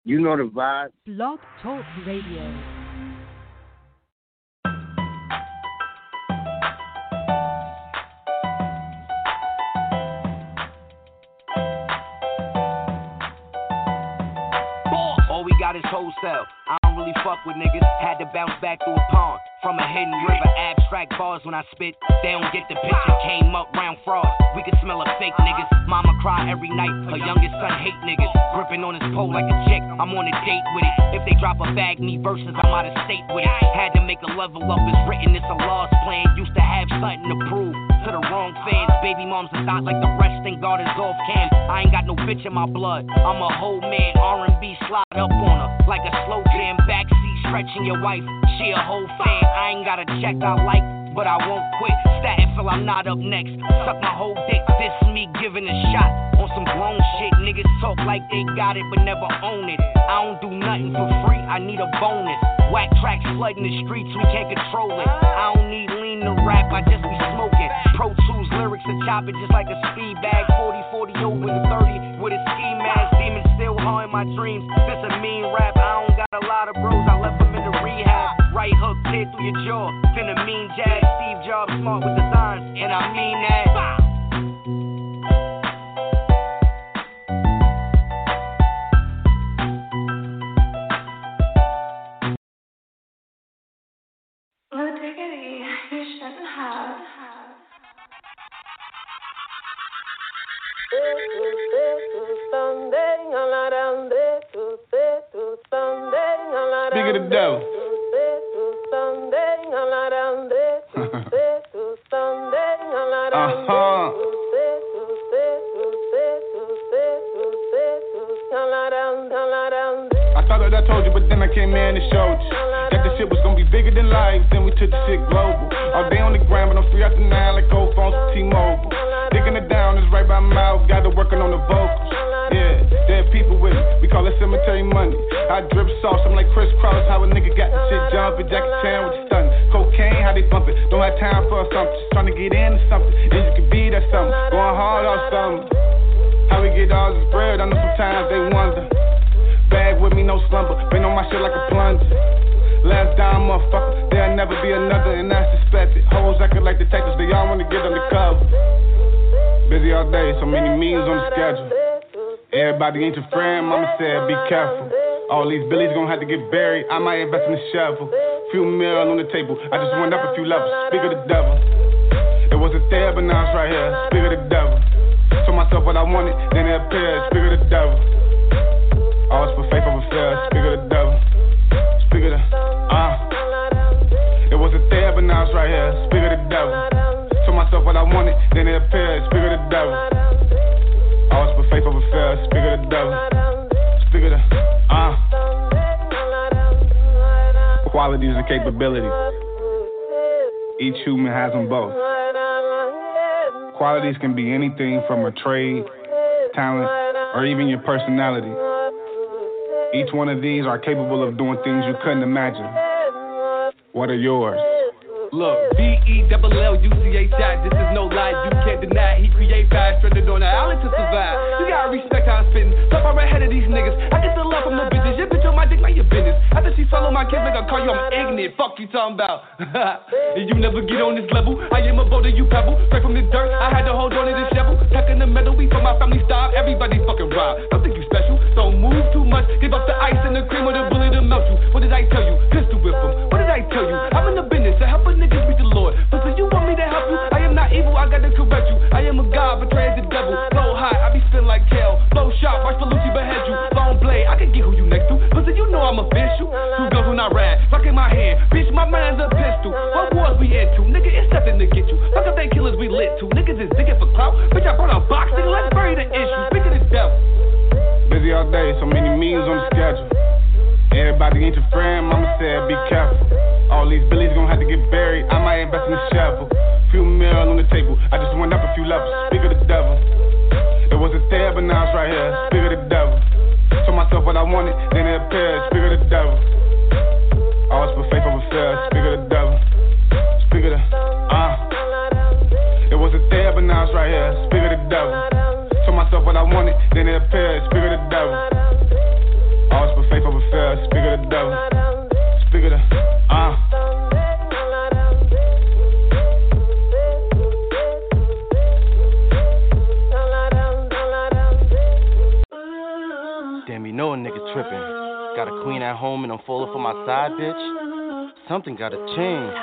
You know the vibe. Blog Talk Radio. All we got is wholesale. I don't really fuck with niggas. Had to bounce back through a pond from a hidden river. Abstract bars when I spit. They don't get the picture. Came up round fraud. We could smell a fake niggas. Mama cry every night. Her youngest son hate niggas. Gripping on his pole like a chick. I'm on a date with it. If they drop a bag me versus, I'm out of state with it. Had to make a level up. It's written. It's a lost plan. Used to have something to prove to the wrong fans. Baby moms are not like the rest. Thank God is off cam. I ain't got no bitch in my blood. I'm a whole man. R&B slide up on her like a slow jam. Backseat stretching your wife. She a whole fan. I ain't got a check I like, but I won't quit. Statin' till I'm not up next. Suck my whole dick. This me giving a shot on some grown shit. Niggas talk like they got it, but never own it. I don't do nothing for free. I need a bonus. Whack tracks flooding the streets. We can't control it. I don't need lean to rap. I just be smoking. Pro Tools lyrics to chop it just like a speed bag. 40 over the 30 with a ski mask. Demons still haunting my dreams. This a mean rap. I don't got a lot of bros. I left them in the rehab. Right hook, tear through your jaw. Then a mean jazz. Steve Jobs smart with designs, and I mean that. Oh, diggity, you shouldn't have. Bigger the devil. I thought that I told you, but then I came in and showed you that the shit was gonna be bigger than life. Then we took the shit global. All day on the ground, but I'm free after 9 like old phones with T-Mobile. Digging it down is right by my mouth. Got to working on the vocals. Yeah, dead people with it. We call it cemetery money. I drip sauce, I'm like Chris Cross. How a nigga got the shit jumping. Jackie Chan with the stunning. Cocaine, how they bump it. Don't have time for something. Just trying to get into something. And you can be that something. Going hard or something. How we get all this bread, I know sometimes they wonder. Bag with me, no slumber. Been on my shit like a plunger. Last dime, motherfucker. There'll never be another, and that's suspected. Hoes acting like detectives, they all wanna get undercover. Busy all day, so many meetings on the schedule. Everybody ain't your friend, mama said be careful. All these billies gon' have to get buried, I might invest in a shovel. Few mil on the table, I just went up a few levels. Speak of the devil. It wasn't there, but now it's right here. Speak of the devil. Told myself what I wanted, then it appeared. Speak of the devil. Always put faith over fear. Speak of the devil. Speak of the It wasn't there, but now it's right here. Speak of the devil. Told myself what I wanted, then it appeared. Speak of the devil. Always put faith over fear. Speak of the devil. Speak of the Qualities and capabilities. Each human has them both. Qualities can be anything from a trade, talent, or even your personality. Each one of these are capable of doing things you couldn't imagine. What are yours? Look, BELLUCH, this is no lie, you can't deny. He create fast, stranded on the island to survive. You gotta respect how I'm spittin', so far ahead of these niggas. I get the love from the bitches, your bitch on my dick, mind your business. After she follow my kids, like I call you, I'm ignorant. Fuck you talking about. And you never get on this level. I am a boulder, you pebble. Straight from the dirt, I had to hold on to this shovel. Tuck in the metal, we from my family style. Everybody fucking rob. Don't think you special, don't move too much. Give up the ice and the cream or the bullet to melt you. What did I tell you? Pistol whip 'em. What did I tell you? I'm in the business to help a niggas reach the Lord. But so you want me to help you? I am not evil, I got to correct you. I am a god, betrayed the devil. Flow hot, I be spin like kale. Flow sharp, watch Felucci behead you. Long blade, I can get who you next to. But so you know I'm official. Two guns when I ride, fuck in my hand. Bitch, my man's a pistol. What wars we into? Nigga, it's nothing to get you. Fuck up they killers we lit to. Niggas is digging for clout. Bitch, I brought a boxing, let's bury the issue. Speak of the devil. Busy all day, so many meetings on the schedule. Everybody ain't your friend, mama said be careful. All these billies gon' have to get buried, I might invest in a shovel. Few mil on the table, I just went up a few levels. Speak of the devil. It wasn't there, but now it's right here. Speak of the devil. Told myself what I wanted, then it appeared. Speak of the devil. Always put faith over fear. Speak of the devil. Speak of the It wasn't there, but now it's right here. Speak of the devil. Told myself what I wanted, then it appeared. Speak of the devil. Always put Put faith over fear, speak of the devil. Speak of the, Damn, you know a nigga tripping. Got a queen at home and I'm falling for my side bitch. Something gotta change.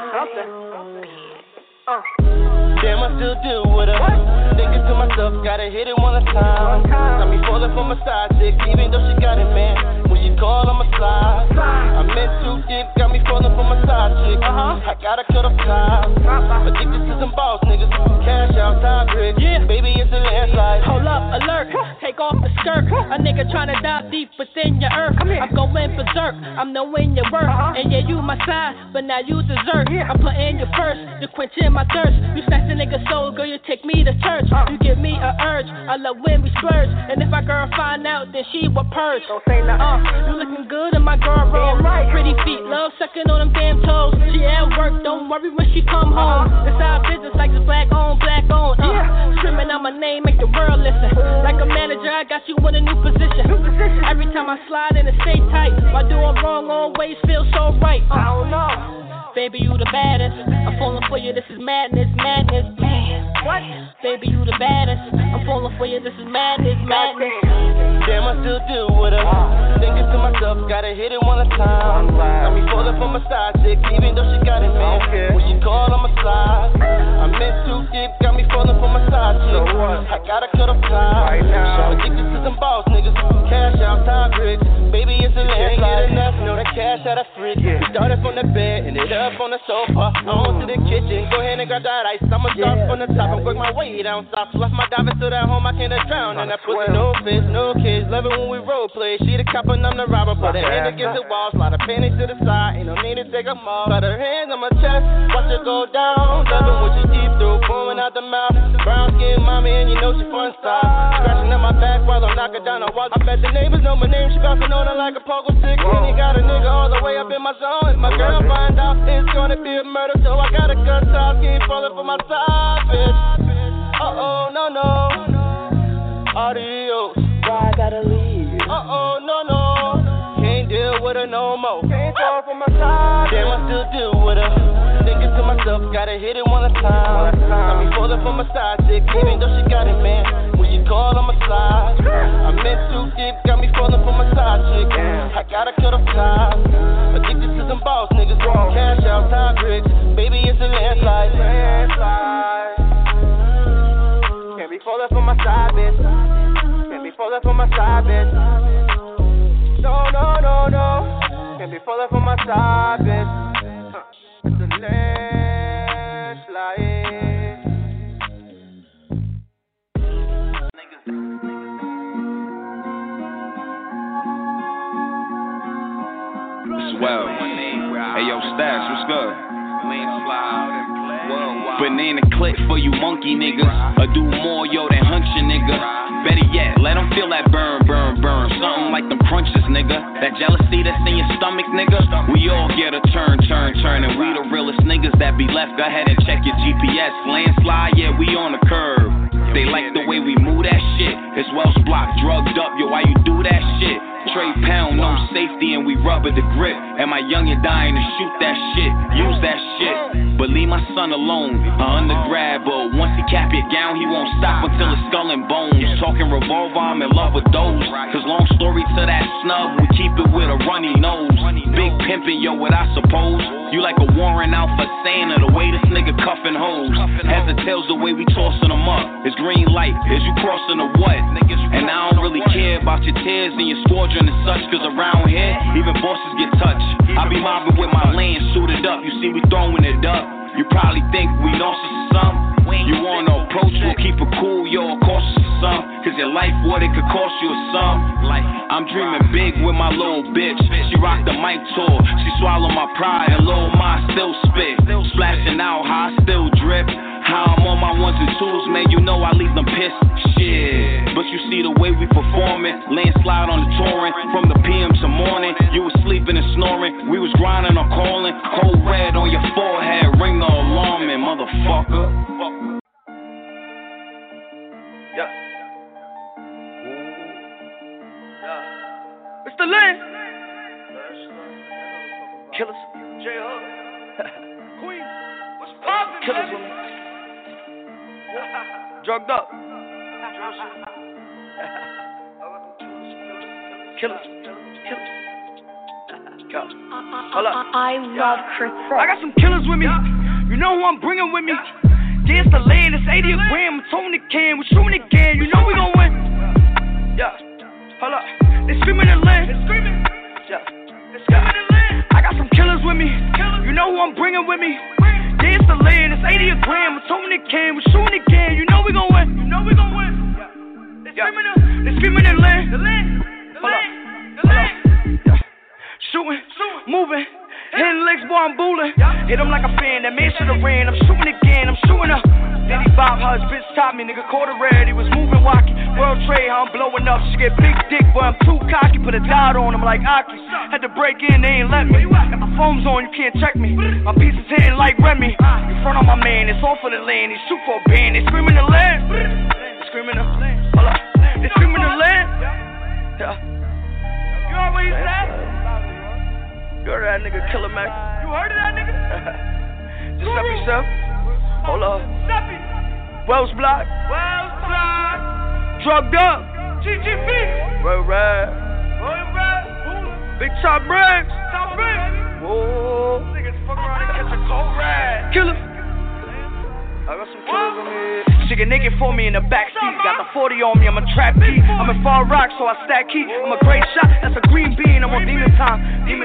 Damn, I still deal with her. Thinking to myself, gotta hit it one at a time. Got me falling for my side chick, even though she got it, man. When she call, I'ma slide. I'm in too deep, got me falling for my side chick. I gotta cut off ties. Addicted to some boss niggas. Cash out, time bricks. Yeah. Baby, it's a landslide. Hold up, alert. Take off the skirt. A nigga tryna dive deep within your earth. I'm going berserk. I'm knowing your worth. And yeah, you my side, but now you dessert. I'm putting you first. You quenching my thirst. You snatch a nigga soul, girl, you take me to church. You give me a urge, I love when we splurge. And if my girl find out, then she will purge. Don't say nothing. You looking good in my girl roll. Pretty feet, love sucking on them damn toes. She at work, don't worry when she come home. It's our business like it's black on, black on. Screaming out my name, make the world listen. Like a manager, I got you in a new position. Every time I slide in, it stay tight. Why doing wrong always feels so right? I don't know. Baby, you the baddest. I'm falling for you, this is madness, madness. Man, what? Baby, you the baddest. I'm falling for you, this is madness, madness. Damn, I still deal with her. Thinking to myself, gotta hit it one at a time. Got me falling for my side chick, even though she got it, man. When she call, I'ma slide. I'm in too deep, got me falling for my side chick. I gotta cut off ties. Addicted to some boss niggas. Cash out, time bricks. Baby, it's a landslide. Enough, know that cash out of fridge. We started from the bed, ended up on the sofa, on to the kitchen. Go ahead and grab that ice. I'ma start from the top and work my way down south. Left my diving to that home, I can't drown. And I put no fish, no kids. Love it when we role play. She the cop and I'm the robber. Put her hand against the wall, slide her panties to the side. Ain't no need to take them off. Got her hands on my chest, watch her go down. Love it when she deep through, pouring out the mouth. Brown skin mommy, and you know she fun style. Scratching at my back while I'm knocking down the wall. I bet the neighbors know my name. She bouncing on her like a pogo stick. And he got a nigga all the way up in my zone. If my girl find out, it's gonna be a murder, so I gotta cut top, keep falling for my side, bitch. No, adios. Why I gotta leave? No, can't deal with her no more. Can't fall for my side. Damn, I still deal with her. Thinking to myself, gotta hit it one at a time. Got me falling for my side chick, even though she got it, man. When she call, I'ma slide. I'm in too deep, got me falling for my side chick. I gotta cut off ties. Addicted to some boss niggas. Cash out, time bricks. Baby, it's a landslide. Can't be falling for my side, bitch. Can't be falling for my side, bitch. No. Can't be falling for my side, bitch. It's a landslide. Well, hey yo, Stash, what's good? Banana clip for you monkey niggas. Or do more yo than hunch ya nigga. Better yet, let them feel that burn. Something like them crunches, nigga. That jealousy that's in your stomach, nigga. We all get a turn. And we the realest niggas that be left. Go ahead and check your GPS. Landslide, yeah, we on the curve. They like the way we move that shit. It's Welsh Block, drugged up, yo, why you do that shit? Trade pound, no safety, and we rubber the grip. And my youngin' dying to shoot that shit, use that shit. But leave my son alone, undergrad, but once he cap your gown, he won't stop until his skull and bones. Talking revolver, I'm in love with those. Cause long story to that snub, we keep it with a runny nose. Big pimpin', yo, what I suppose. You like a warrant out for Santa, the way this nigga cuffin' hoes. Heads or tails, the way we tossin' them up. It's green light, is you crossin' or what? And I don't really care about your tears and your squadron and such, cause around here, even bosses get touched. I be mobbing with my land suited up, you see we throwing it up. You probably think we nauseous or something. You wanna approach, we'll keep it cool, yo, cautious or something. Cause your life, what it could cost you or something. I'm dreaming big with my little bitch. She rocked the mic tour, she swallowed my pride and little ma still spit. Splashing out, how I still drip. How I'm on my ones and twos, man, you know I leave them pissed. Shit, but you see the way we performing. Landslide on the touring, from the PM to morning. You was sleeping and snoring, we was grinding or calling. Cold red on your forehead, ring the alarm, man, motherfucker. It's the land. killers. J-Hood. Queen. What's poppin', Killers with me. Drugged up. Killers. I love Chris. I got some killers with me. You know who I'm bringing with me. Against the land, it's 80 a gram. I'm towing the can, we're shooting again. You know we gon' win. Yeah. Hold up. They screaming the land. Yeah. I got some killers with me. You know who I'm bringing with me. Against the land, it's 80 a gram. I'm towing the can, we're shooting again. You know we gon' win. They screaming the land. Hold up. Shooting, moving, hitting licks, boy, I'm booling. Hit him like a fan, that man should've ran. I'm shooting again, I'm shooting up. Then he bob her, his bitch top me, nigga, quarter red. He was moving wacky. World trade, how I'm blowing up. She get big dick, boy, I'm too cocky. Put a dot on him like Aki. Had to break in, they ain't let me. Got my phone's on, you can't check me. My pieces hitting like Remy. In front of my man, it's all for the land. He shoot for a band, they screaming the land. They screaming the land. Hold up. They screaming the land. Yeah. You heard what he said? You heard that nigga Killer Mac? You heard of that nigga? Giuseppe Chef. Hold up. Wells Block. Drugged up. GGB. Right. Big Top Briggs. Whoa. Niggas fuck around and catch a cold rag. Killer. I got some killers on me. She get naked for me in the backseat. Got the 40 on me, I'm a trap beat. I'm in Far Rock, so I stack heat. I'm a great shot, that's a green bean. I'm on demon time.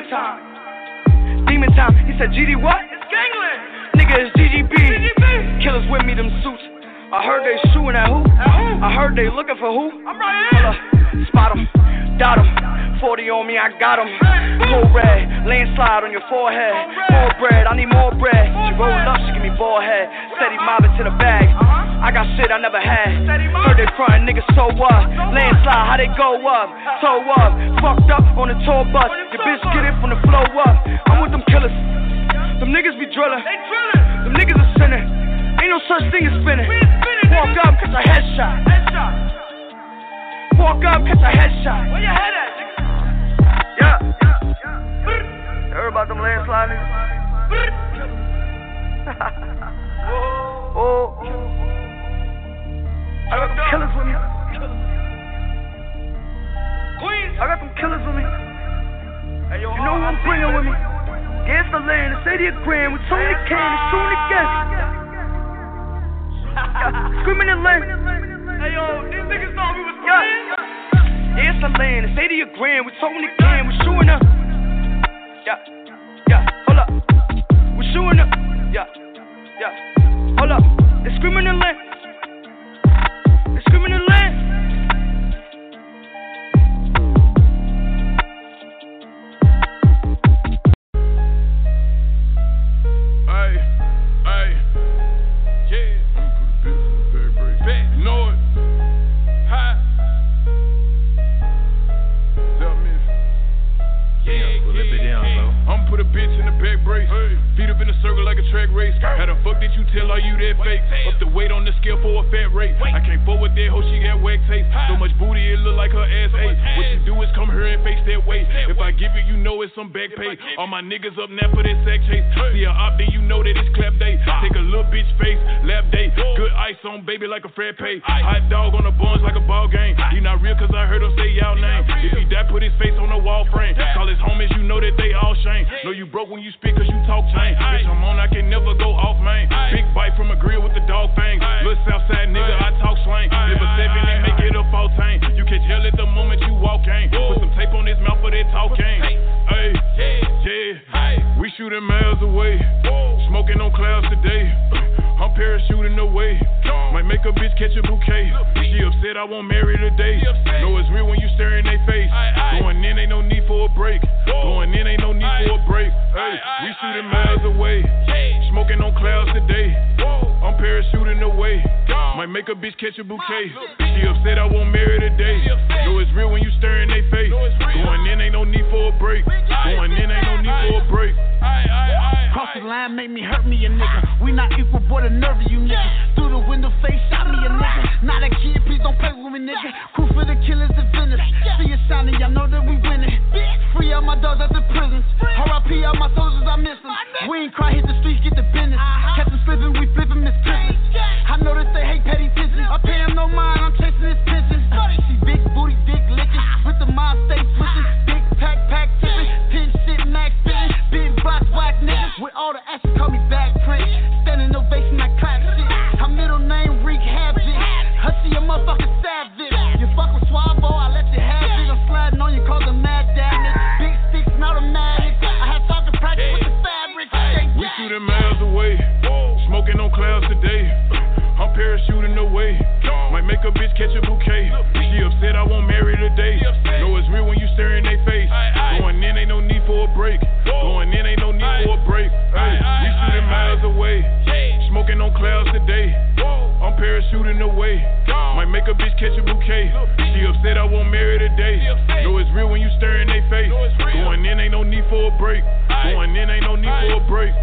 He said, GD what? It's gangland. Nigga, it's GGB. Killers with me, them suits. I heard they shooting at who? I heard they looking for who? I'm right here. Spot him, dot him. 40 on me, I got him. Cold red, landslide on your forehead. More bread, I need more bread. She roll up, she give me ball head. Steady mobbing to the bag. I got shit I never had. Heard they frontin', niggas, so what? Landslide, how they go up? So up, fucked up on the tour bus. Your bitch get it from the flow up. I'm with them killers. Them niggas be drillin'. Them niggas are sinning. Ain't no such thing as spinning. Walk up, catch a headshot. Walk up, catch a headshot. Where your head at, nigga? Yeah. You heard about them landslide niggas? Oh. I got them killers with me. Queens. I got them killers with me. You know who I'm bringing with me. Against the land, it's 80 a gram. We're towing the can, it's shooting again. Screaming the land. Hey yo, these niggas thought we was playing. Against the land, it's 80 a gram. We're towing the can, we're shooting up. Yeah, hold up. We're shooting up. Yeah, hold up. They're screaming the land. They're screaming the land. Feet up in a circle like a track race. How the fuck did you tell her you that fake? Up the weight on the scale for a fat rate. I can't forward that hoe, she got whack taste. So much booty, it look like her ass ate. What you do is come here and face that weight. If I give it, you know it's some back pay. All my niggas up now for that sack chase. See her op, then you know that it's clap day. Take a little bitch face, lap day. Good ice on baby like a frat pay. Hot dog on the buns like a ball game. He not real cause I heard him say y'all name. If he die, put his face on the wall frame. Call his homies, you know that they all shame. Know you broke when you speak cause you talk chain. Bitch, I'm on, I can never go off, man. Big bite from a grill with the dog fang. Little Southside nigga, I talk slang. Live a 7 and make it a 14. You catch hell at the moment you walk in. Put some tape on his mouth for that talking. Hey, yeah, we shooting miles away. Smoking on clouds today. I'm parachuting away. Might make a bitch catch a bouquet. She upset I won't marry today. Know it's real when you stare in they face. Going in ain't no need for a break. Going in ain't no need for a break. Hey, we shooting miles away. Smoking on clouds today. I'm parachuting away. Might make a bitch catch a bouquet. She upset I won't marry today. Know it's real when you stare in they face. Going in ain't no need for a break. Going in ain't no need for a break. Cross the line, make me hurt me a nigga. We not equal, boy, the nerve of you niggas. Through the window, face shot me a nigga. Not a kid, please don't play with me, nigga. Crew for the killers, the vendors. See it shining, y'all know that we winning. Free all my dogs out the prisons. R.I.P. all my soldiers. shooting away. Might make a bitch catch a bouquet. She upset I won't marry today. Know it's real when you stare in they face. Going in ain't no need for a break. Going in ain't no need for a break.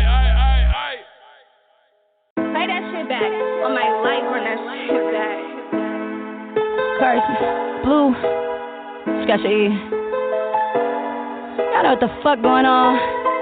Play that shit back. On my life, run that shit back. Carson, Blue, Scotch E. I know what the fuck going on.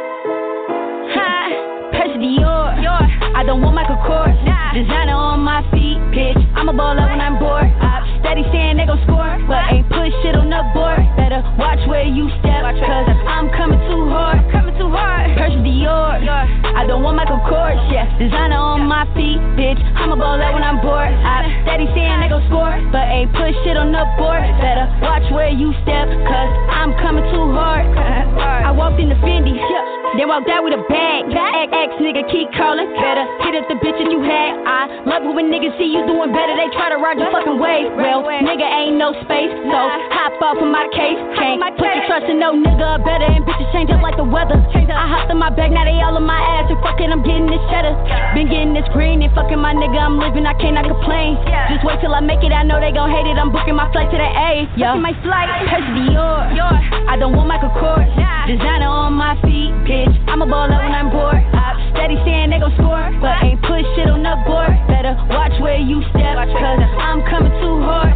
Hi, Percy Dior. I don't want Michael Kors. Designer on my feet, bitch. I'm a baller when I'm bored. I'm steady saying they gon' score, but ain't push shit on the board. Better watch where you step, cause I'm coming too hard. Percy Dior. I don't want Michael Kors, yeah. Designer on my feet, bitch. I'm a baller when I'm bored. I'm steady saying they gon' score, but ain't push shit on the board. Better watch where you step, cause I'm coming too hard. I walked in the Fendi, then walked out with a bag. Ex nigga keep calling, better hit up the bitches you had. I love it when niggas see you doing better, they try to ride your fucking wave. Well, nigga ain't no space, so hop off of my case. Can't put your trust in no nigga, better and bitches change up like the weather. I hopped in my bag, now they all on my ass, and fucking I'm getting this cheddar. Been getting this green and fucking my nigga, I'm living, I cannot complain. Just wait till I make it, I know they gon' hate it, I'm booking my flight to the A. Yo, my flight, Percy Dior. I don't want Michael Kors. Designer on my feet, bitch. I'm a baller when I'm bored. I'm steady saying they gon' score, but ain't push shit on the board. Better watch where you step, cause I'm coming too hard.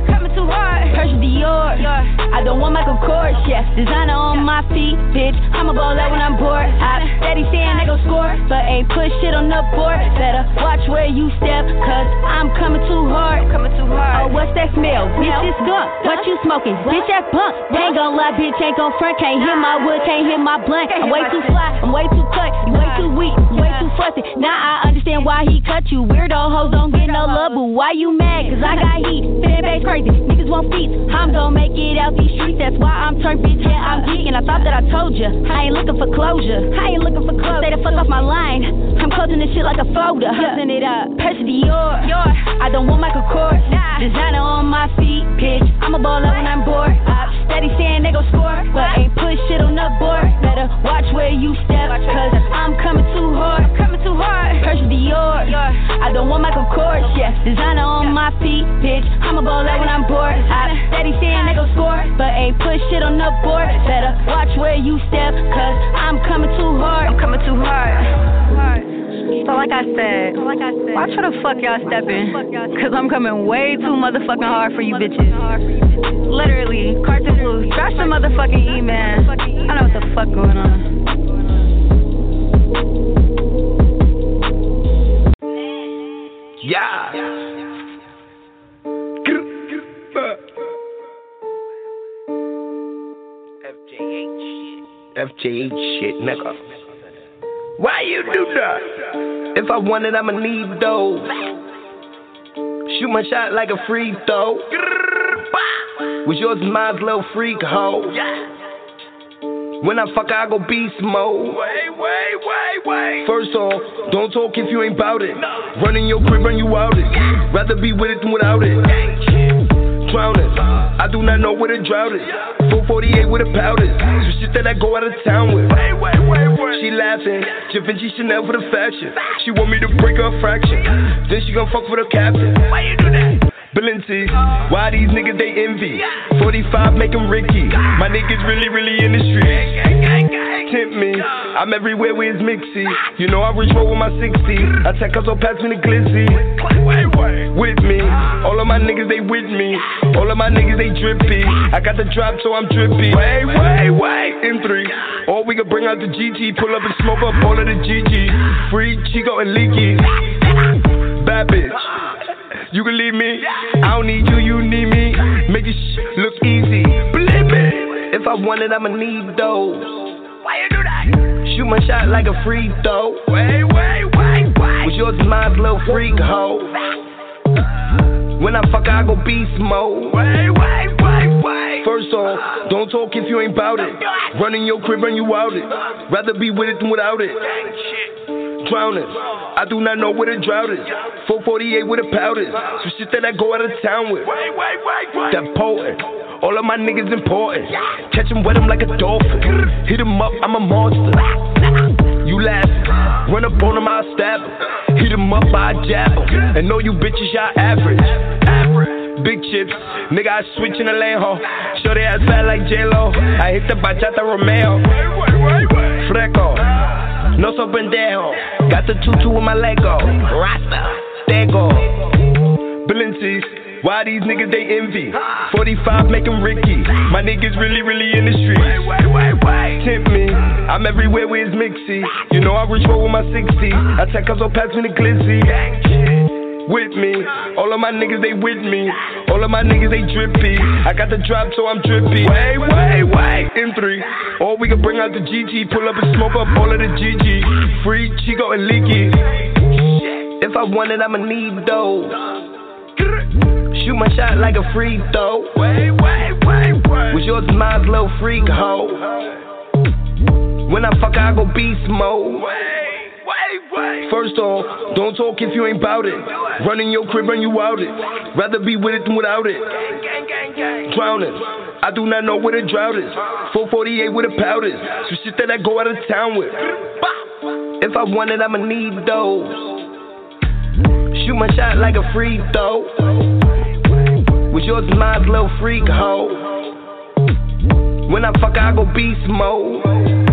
Percy Dior. I don't want Michael Kors, yeah. Designer on my feet, bitch. I'm a baller when I'm bored. I'm steady saying they gon' score, but ain't push shit on the board. Better watch where you step, cause I'm coming too hard. Oh, what's that smell? Bitch, it's skunk. What you smoking? Bitch, that blunt. Ain't gon' lie, bitch, ain't gon' front. Can't hit my wood, can't hit my blunt. I'm way too fly, I'm way too cut. You way too weak, way too fussy. Now I understand why he cut you. Weirdo hoes don't get no love, but why you mad? Cause I got heat. Fan base crazy, niggas want feet. I'm gon' make it out these streets. That's why I'm turned, bitch, yeah, I'm geeking. I thought that I told ya. I ain't looking for closure. Stay the fuck off my line. I'm closing this shit like a folder. Closing it up. Percy Dior. I don't want Michael Kors. Designer on my feet, bitch. I'm a baller when I'm bored. I'm steady saying they gon' score, but ain't push shit on the board. Better watch where you step, cause I'm coming too hard. Percy Dior. I don't want Michael Kors, yeah. Designer on my feet, bitch. I'm a baller when I'm bored. I'm steady saying they gon' score, but ain't push shit on the board. Better watch where you step, cause I'm coming too hard. So like I said, watch where the fuck y'all stepping, cause I'm coming way too motherfucking hard for you bitches. Literally, Carson Blue, scratch the motherfucking E, man. I know what the fuck going on. Yeah. FJH shit, nigga. Why you do that? If I want it, I'ma need those. Shoot my shot like a free throw. Was yours and mine's little freak hoe. When I fuck, I go beast mode. Wait. First off, don't talk if you ain't bout it. Run in your crib, run you out it. Rather be with it than without it. Drowning, I do not know where the drought is. 448 with a powder. Some shit that I go out of town with. She laughing, Givenchy Chanel for the fashion. She want me to break her a fraction. Then she gon' fuck with her captain. Why you do that? Balenci, why these niggas they envy? 45 make them Ricky. My niggas really in the street. Tempt me, I'm everywhere with his mixy. You know I reach roll with my 60. I take us all past me the glizzy. With me, all of my niggas they with me. All of my niggas they drippy. I got the drop so I'm drippy. Wait. M3, or we can bring out the GT. Pull up and smoke up all of the GG. Free Chico and Leaky. Bad bitch. You can leave me, I don't need you, you need me. Make this shit look easy. Believe me, if I want it, I'ma need those. Why you do that? Shoot my shot like a free throw. Wait. Was yours and mine's little freak hoe. When I fuck, I go beast mode. Wait. First off, don't talk if you ain't bout it. Run in your crib, run you out it. Rather be with it than without it. Drowning, I do not know where the drought is. 448 with a powder. Some shit that I go out of town with. That potent, all of my niggas important. Catch him, wet him like a dolphin. Hit him up, I'm a monster. You laughing, run up on him, I'll stab him. Hit him up, I I jab them. And know you bitches, y'all average. Big chips, nigga, I switch in the lane, ho. Shorty ass fat like J-Lo. I hit the bachata Romeo. Freco, no so pendejo. Got the tutu with my Lego. Rasta, Tego, Balenci's. Why these niggas they envy? 45 make them Ricky. My niggas really, really in the streets. Tempt me, I'm everywhere with his mixy. You know I reach for with my 60. I take us all past me the glizzy. With me, all of my niggas they with me. All of my niggas they drippy. I got the drop so I'm drippy. Wait, M3. Or we can bring out the GG. Pull up and smoke up all of the GG. Free Chico and Leaky. If I want it, I'ma need those. Shoot my shot like a free throw. Was yours and mine's little freak hoe. When I fuck I go beast mode. First off, don't talk if you ain't bout it. Running your crib, run you out it. Rather be with it than without it. Drowning, I do not know where the drought is. 448 with a powder. Some shit that I go out of town with. If I want it, I'ma need those. Shoot my shot like a free throw. Was yours and mine's little freak hoe. When I fuck I go beast mode.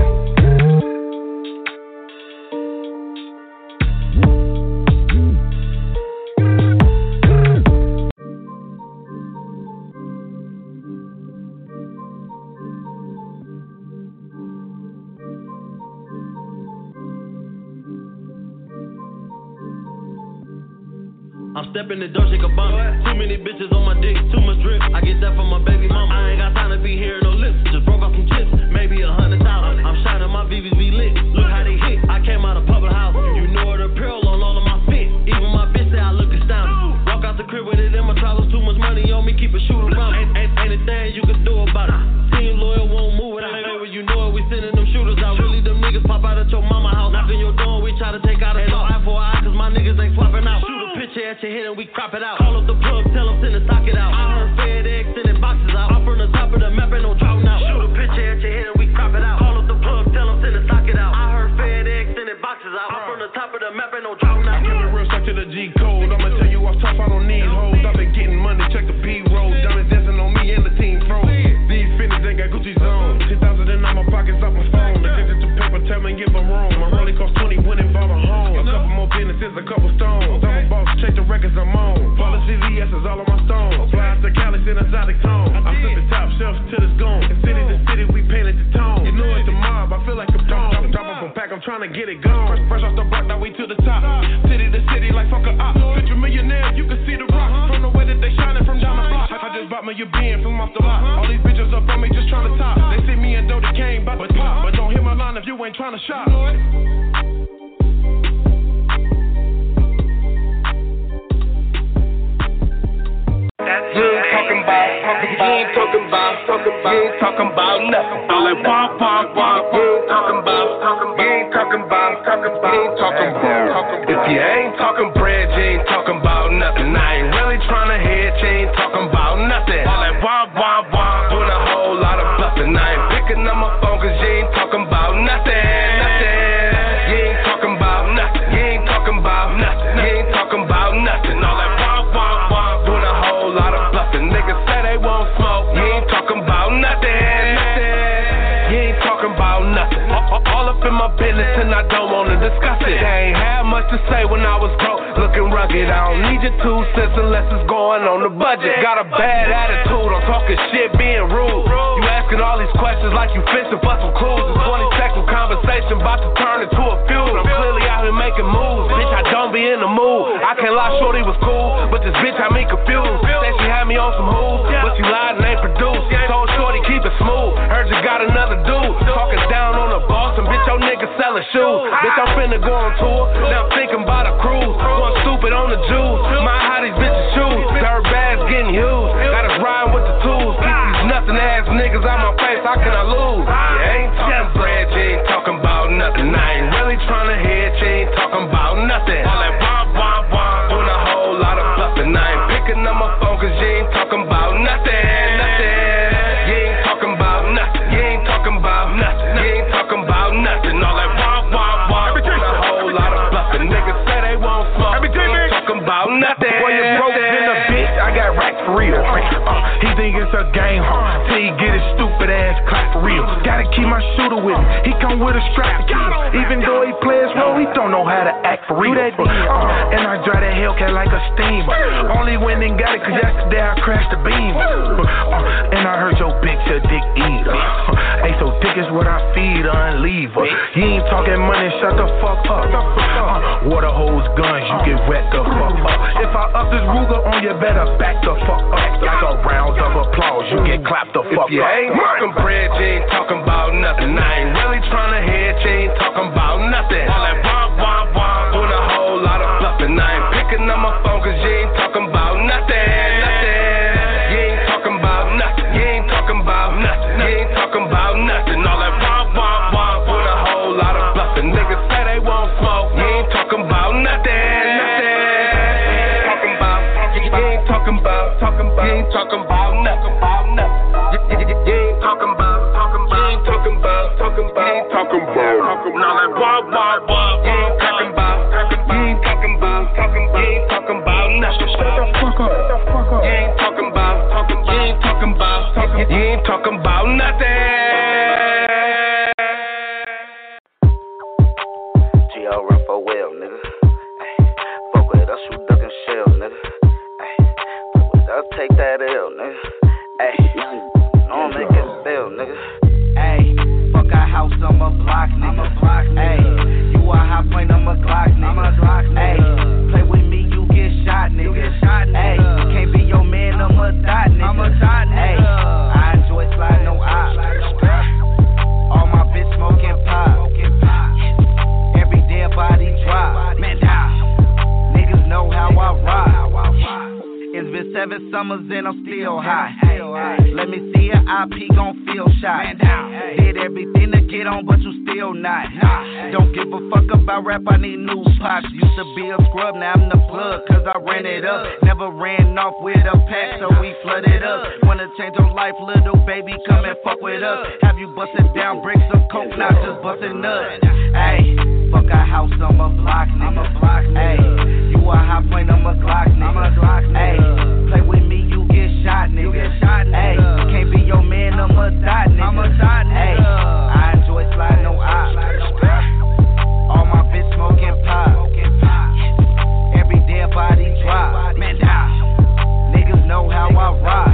I'm stepping the door, shake a bump. Too many bitches on my dick, too much drip. I get that from my baby mama. I ain't got time to be hearing no lips. Just broke off some chips, maybe 100,000. I'm shining my VVs be lit. Look how they hit. I came out of public house. You know the pearl on all of my fit. Even my bitch say I look astounded. Walk out the crib with it in my trousers. Too much money on me, keep a shooter around. Ain't a thing you can do about it. Team loyal won't move it. I ain't you know it. We sending them shooters out. Really them niggas pop out at your mama house. Knocking your door, we try to take out a eye for eye, cause my niggas ain't swapping out. Shoot a picture at your head and we crop it out. Call up the plug, tell them send the socket out. I heard FedEx sending boxes out. I'm from the top of the map and no drought now. Shoot a picture at your head and we crop it out. Call up the plug, tell them send the socket out. I heard FedEx sending boxes out. I'm from the top of the map and no drought now. Give it real stuck to the G code. I'ma tell you off top, I don't need hoes. I've been getting money, check the B-roll. Diamonds dancing on me and the team froze. These fitness ain't got Gucci's on. 10,000 in all my pockets off my phone. Addicted to paper, tell me give them wrong. My rolling cost 20, wouldn't involve a home. A couple more businesses, a couple stones. I'm a boss, check the records I'm on. Follow CVS is all on my stones. Fly out to Cali, send exotic tone. I flip the top shelf till it's gone. And city to city, we painted the tone. You know it's the mob, I feel like a dog. Drop up a pack, I'm trying to get it gone. Fresh off the block, now we to the top. City to city, like fuck a op. Picture millionaire, you can see the rock. From the way that they shining from down the block. I just bought me a being from off the lot. All these bitches up on me just trying to top. They see me and Dodie Kane, but pop. But don't hit my line if you ain't trying to shop. You ain't talking about nothing. All that walk. You ain't talking about. If you ain't talking bread, you ain't talking about nothing. I ain't really trying to hear it, you ain't talking about nothing. All that walk, doing a whole lot of bluffing. I ain't picking up my phone cause you ain't talking about nothing. You ain't talking about nothing. You ain't talking about nothing. You ain't talking about nothing. All that walk, doing a whole lot of bluffing. Niggas say they won't smoke. You ain't talking about nothing. You ain't talking about nothing. All up in my business and I don't wanna discuss it. They ain't had much to say when I was broke, looking rugged. I don't need your 2 cents unless it's going on the budget. Got a bad attitude, I'm talking shit, being rude. You asking all these questions like you fishing for some clues. It's 20-second conversation about to turn into a feud. I'm clearly out here making moves, bitch, I don't be in the mood. I can't lie, shorty was cool, but this bitch had me confused. Said she had me on some hooves, but she lied and ain't produced. Told shorty keep it smooth, heard you got another dude. Talking down on the boss, and bitch, your nigga selling shoes. Bitch, I'm finna go on tour, now I'm thinking about a cruise. Going stupid on the Jews, mind how these bitches choose. Dirt bags getting used, got us riding with the tools. Keep these nothing ass niggas out my face, how can I lose? You ain't talking bread, you ain't talking about nothing. I ain't really trying to hear it, you ain't talking about nothing. All that doing a whole lot of bluffing. I ain't picking up my phone cause you ain't talking about nothing. You ain't talking about nothing. You ain't talking about nothing. You ain't talking about nothing. All that doing a whole lot of bluffing. Niggas think it's a game, till he get his stupid ass clap for real. Gotta keep my shooter with me, he come with a strap to kill. Even though he plays well, he don't know how to act for real. And I drive that Hellcat like a steamer. Only went and got it cause yesterday I crashed the beam. And I heard your bitch a dick eater. Hey, so dick is what I feed her and leave her. You ain't talking money, shut the fuck up. Water hose, guns, you get wet the fuck up. If I up this Ruger on you, better back the fuck up. Like a round of applause, you get clapped the fuck up. If you ain't talking bread, you ain't talking about nothing. I ain't really trying to hear, you ain't talking about nothing. All that wah, doing a whole lot of bluffing. I ain't picking up my phone cause you ain't talking about nothing. You ain't talking about nothing. You ain't talking about nothing. You ain't talking about nothing. All that wah, doing a whole lot of bluffing. Niggas say they won't smoke. You ain't talking about nothing. You ain't talking about nothing. You ain't talking about, you ain't talking about, you ain't talking about, now that wah, you ain't talking about, you ain't talking about nothing. Shut the fuck up. You ain't talking about, you ain't talking about, you ain't talking about nothing. G.O. run for well, nigga. Fuck with us, shoot duck and shell, nigga. I'll take that L, nigga. Ayy, don't make it fail, nigga. Ayy, fuck a house, I'm a block, nigga. Ayy, you a high point, I'm a Glock, nigga. Ayy, play with me, you get shot, nigga. Ayy, can't be your man, I'm a dot, nigga. Ayy, I enjoy sliding no ops. All my bitch smoking pop. Every dead body drop. Man down. Niggas know how I rock. It's been 7 summers and I'm still high. Let me see your IP gon' feel shy. Did everything to get on, but you still not. Don't give a fuck about rap, I need new pops. Used to be a scrub, now I'm the plug, cause I ran it up. Never ran off with a pack, so we flooded up. Wanna change your life, little baby, come and fuck with us. Have you busted down bricks of coke, not just busting nuts. Ayy, fuck a house, I'm a block, nigga. Ayy, you a high point, I'm a Glock, nigga. Ayy, play with me, you get shot, nigga. Ayy, can't be your man, I'm a dot, nigga. Ayy, I enjoy sliding no ops. All my bitch smoking pop. Every dead body drop. Man down. Niggas know how I rock.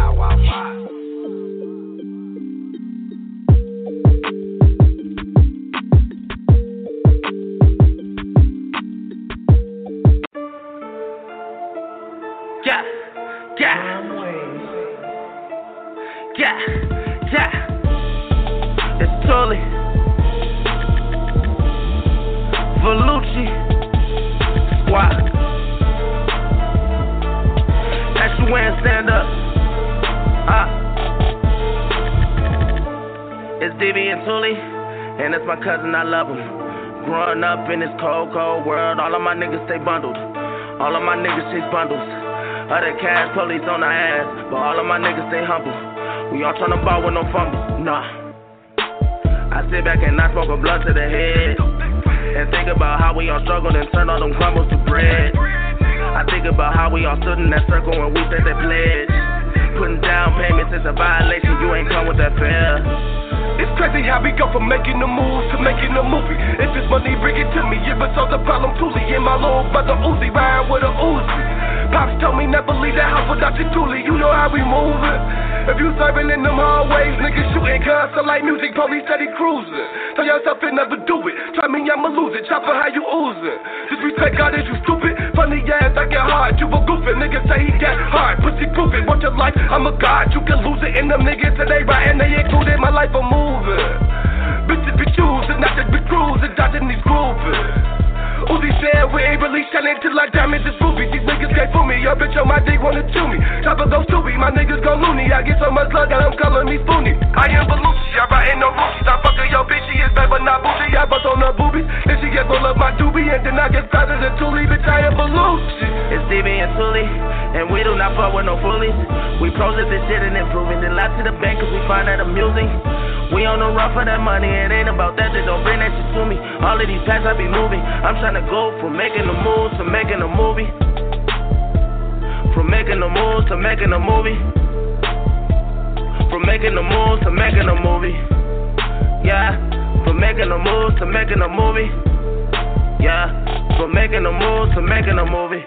It's Tully, Volucci, Squad. Next you win, stand up. It's DB and Tully, and it's my cousin, I love him. Growing up in this cold, cold world, all of my niggas stay bundled. All of my niggas chase bundles. Other cash police on the ass, but all of my niggas stay humble. We all tryna ball with no fumble, nah. I sit back and I smoke a blunt to the head, and think about how we all struggled and turned all them crumbles to bread. I think about how we all stood in that circle when we said that pledge. Putting down payments is a violation, you ain't come with that fair. It's crazy how we go from making the moves to making a movie. If it's money, bring it to me. If it solves the problem, truly. And my little brother Uzi, riding with a Uzi. Pops told me never leave the house without your toolie. You know how we move it. If you serving in them hallways, niggas shooting constant like music, police steady cruising. Tell yourself they never do it. Try me, I'ma lose it. Chopper, how you oozing? Disrespect God, is you stupid? Funny ass, I get hard. You a goofy, niggas say he got hard. Pussy proof it. Want your life? I'm a god. You can lose it. And them niggas today riding, they included my life, I'm moving. Bitches be choosing, not just be cruising, dodging these groupies. Uzi said we ain't really shining till like diamonds is rubies. These niggas can't fool me. Your bitch on my dick wanna chew me. Chopper go stupid, my niggas go loony. I get so much love that I'm calling me Spoonie. I am Belushi, I ride in no Ruchi. Stop fucking your bitch, she is bad but not bougie. I bust on her boobies, and she get full of my doobie. And then I get faster than Thule, bitch, I am Belushi. It's DB and Thule, and we do not fuck with no foolies. We pros at this shit and improving. Then lie to the bank cause we find that amusing. We on the run for that money, it ain't about that, they don't bring that shit to me. All of these packs I be moving, I'm trying to go from making the moves to making a movie. From making the moves to making a movie. From making the moves to making a movie. Yeah, from making the moves to making a movie. Yeah, from making the moves to making a movie.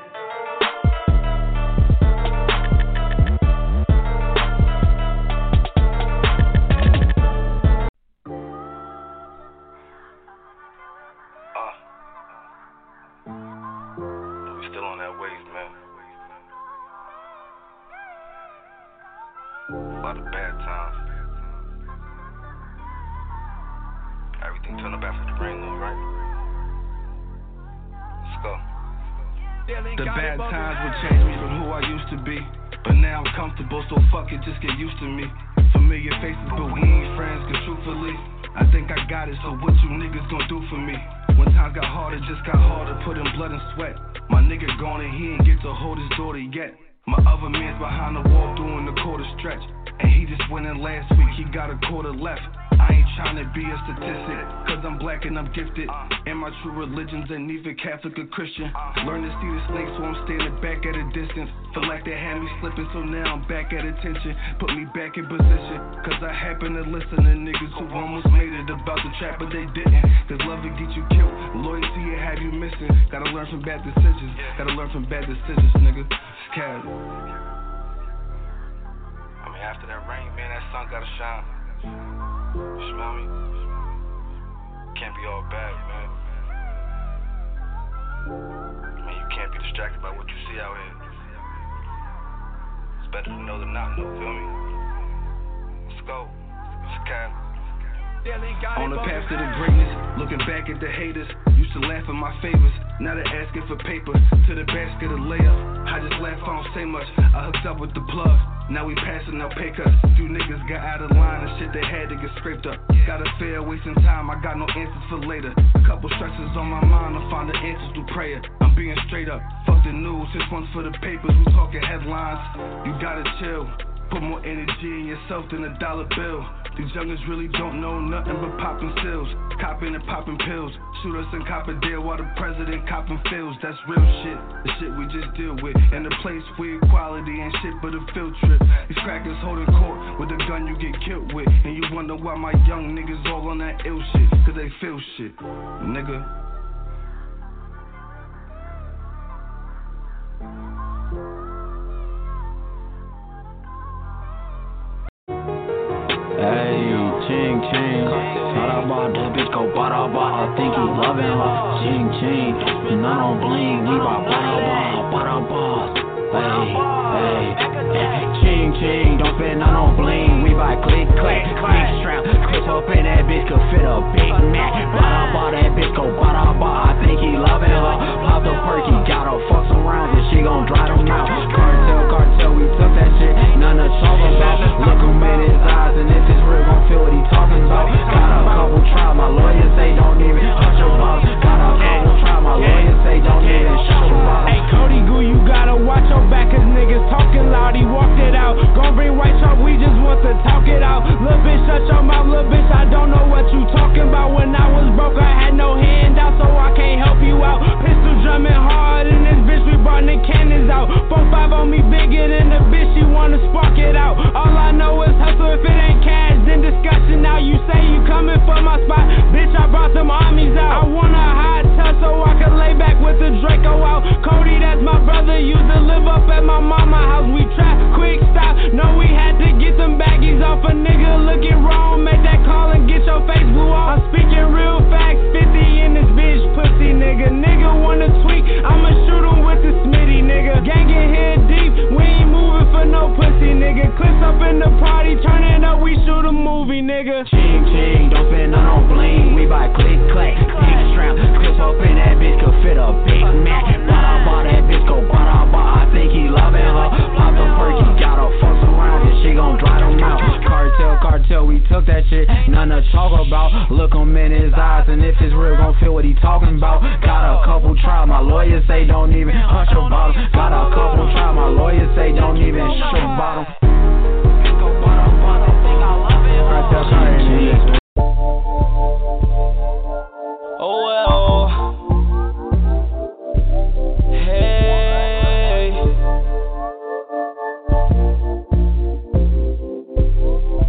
We still on that wave, man. A lot of bad times. Everything turned up after the rain, though, right? Let's go. The bad times would change me from who I used to be. But now I'm comfortable, so fuck it, just get used to me. Familiar faces, but we ain't friends, cause truthfully, I think I got it, so what you niggas gon' do for me? When times got harder, just got harder, put in blood and sweat. My nigga gone and he ain't get to hold his daughter yet. My other man's behind the wall doing the quarter stretch. And he just went in last week, he got a quarter left. I ain't tryna be a statistic, cause I'm black and I'm gifted. And my true religion's ain't neither Catholic or Christian. Learn to see the snake, so I'm standing back at a distance. Feel like they had me slipping, so now I'm back at attention. Put me back in position, cause I happen to listen to niggas who almost made it about the trap, but they didn't. Cause love will get you killed, loyalty will have you missing. Gotta learn from bad decisions, nigga. Cat. I mean, after that rain, man, that sun gotta shine. You smell me? Can't be all bad, man. I mean, you can't be distracted by what you see out here. It's better to know than not know, feel me? Let's go. It's a cat. On the path to the greatness, looking back at the haters. Used to laugh at my favors, now they're asking for paper. To the basket of layup, I just laugh, I don't say much. I hooked up with the plug, now we passing out pay cuts. Few niggas got out of line and shit, they had to get scraped up. Got a fair wasting time, I got no answers for later. A couple stresses on my mind, I'll find the answers through prayer. I'm being straight up, fuck the news, this one's for the papers. We talking headlines, you gotta chill. Put more energy in yourself than a dollar bill. These youngers really don't know nothing but popping pills, copping and popping pills. Shoot us and cop a deal while the president copping fills. That's real shit, the shit we just deal with. In a place where equality ain't shit but a field trip. These crackers holding court with a gun you get killed with. And you wonder why my young niggas all on that ill shit. Cause they feel shit, nigga. Hey, ching ching, ba that bitch go ba I think he loving her. Ching ching, and I don't bling, we ba ba. Hey, ching ching, don't spend I don't bling, we buy click clack, big strap, Chris up in that bitch could fit a Big Mac. Ba that bitch go ba I think he loving her. Pop the perky, got her fuck some rounds and she gon' dry them out. Cartel, we took that shit, none to talk about. Look him in his eyes and if it's real, gon' feel what he talking about. Got a couple trials, my lawyers say don't even touch your boss. Got a couple trials, my lawyers say don't even shut your boss. Hey, Cody Goo, you gotta watch your back, cause niggas talking loud, he walked it out. Gon' bring white chalk, we just want to talk it out. Lil' bitch, shut your mouth, lil' bitch, I don't know what you talking about. When I was broke, I had no handout, so I can't help you out. Pistol drumming hard in this bitch, we brought the cannons out. 4-5 on me bigger than the bitch, she wanna spark it out. All I know is hustle, if it ain't cash, then discussion. Now you say you coming for my spot, bitch, I brought them armies out. I want a hot touch so I can lay back with the Draco out. Cody, that's my brother, used to live up at my mama house. We trap, quick stop, no we had to get them baggies off. A nigga looking wrong, make that call and get your face blew off. I'm speaking real facts, 50 in this bitch, pussy nigga. Nigga wanna tweak, I'ma shoot him with the Smitty nigga. Gang get here deep, we ain't moving for no pussy nigga. Clips up in the party, turn it up, we shoot a movie nigga. Ching ching, don't spend I don't bling, we buy click clack, big strap, clips up in that bitch could fit a Big Mac. Ba that bitch go ba I think he loving her. Pop the perky, got her fuck some rounds and she gon' dry them out. Cartel, we took that shit, none to talk about. Look him in his eyes and if it's real, gon' feel what he talking about. Got a couple trials, my lawyers say don't even hush about him. Got a couple trials, my lawyers say don't even shut about him. Oh well. Hey.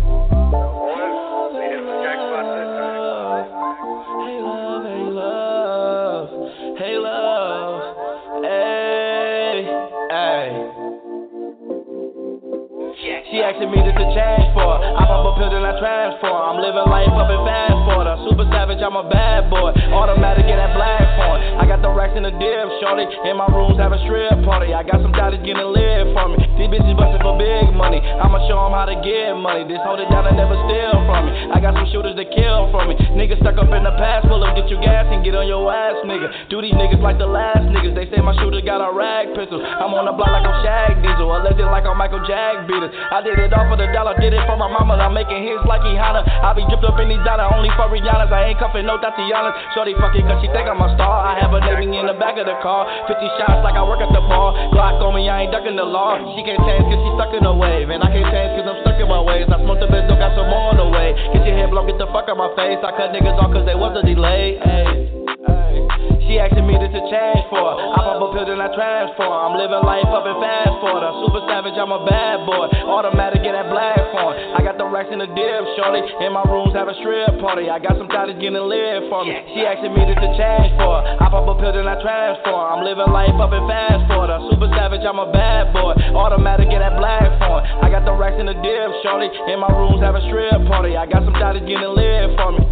asking me to change for her. I pop a pill then I transform. I'm living life up and fast for her. Super savage, I'm a bad boy. Automatic in that black phone. I got the racks in the dip, shorty. In my rooms have a strip party. I got some daddies getting live for me. These bitches bustin' for big money. I'ma show them how to get money. This hold it down and never steal from me. I got some shooters that kill from me. Niggas stuck up in the past, pull up, get you gas and get on your ass, nigga. Do these niggas like the last niggas. They say my shooter got a rag pistol. I'm on the block like I'm Shag Diesel. A legend like I'm Michael Jag Beaters. I did it all for the dollar, did it for my mama. I'm making hits like Ihana. I be dripped up in these dollars, only for Rihanna's. I ain't cuffing no Tatiana. Shorty fucking cause she think I'm a star. I have her naming in the back of the car. 50 shots like I work at the bar. Glock on me, I ain't ducking the law. She can't change cause she stuck in the wave. And I can't change cause I'm stuck in my ways. I smoked the bitch, don't got some more on the way. Get your head blown, get the fuck out my face. I cut niggas off cause they was a delay. Ay. She asking me to change for her. I pop a pill then I transform. I'm living life up and fast for her. Super savage, I'm a bad boy. Automatic in that black phone. I got the racks in the dip, shorty. In my rooms have a strip party. I got some daddies getting live for me. She asking me to change for her. I pop a pill then I transform. I'm living life up and fast for her. Super savage, I'm a bad boy. Automatic in that black phone. I got the racks in the dip, shorty. In my rooms have a strip party. I got some daddies getting live for me.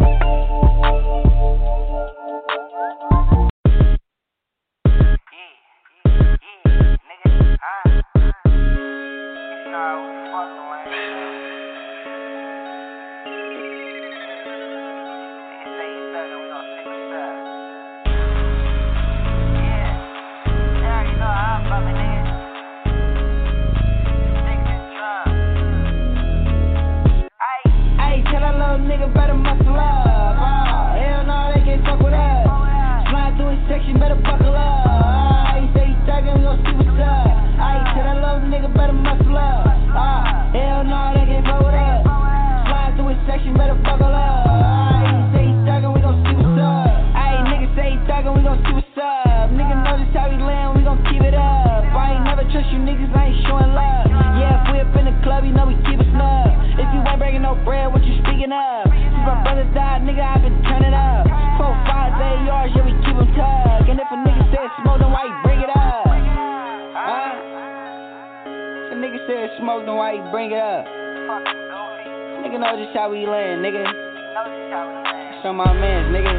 Nigga better muscle up. Hell no, they can't fuck with us. Slide through his section, better buckle up. He say he thuggin', we gon' see what's up. Tell that little nigga better muscle up. Hell no, they can't fuck with us. Slide through his section, better buckle up. He say he thuggin', we gon' see what's up. Nigga say he thuggin', we gon' see what's up. Nigga know just how we land, we gon' keep it up. I ain't never trust you niggas, I ain't showing love. Yeah, if we up in the club, you know we keep it snug. If you ain't breaking no bread, what you speaking of? Since my brother died, nigga, I been turning up. 4, 5, 8 yards, yeah, we keep them tugged. And if a nigga said smoke, then why he bring it up? If a nigga said smoke, then why he bring it up? Nigga know just how we land, nigga. Show my mans, nigga.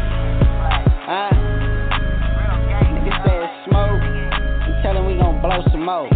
Nigga said smoke, and tell him we gon' blow some more.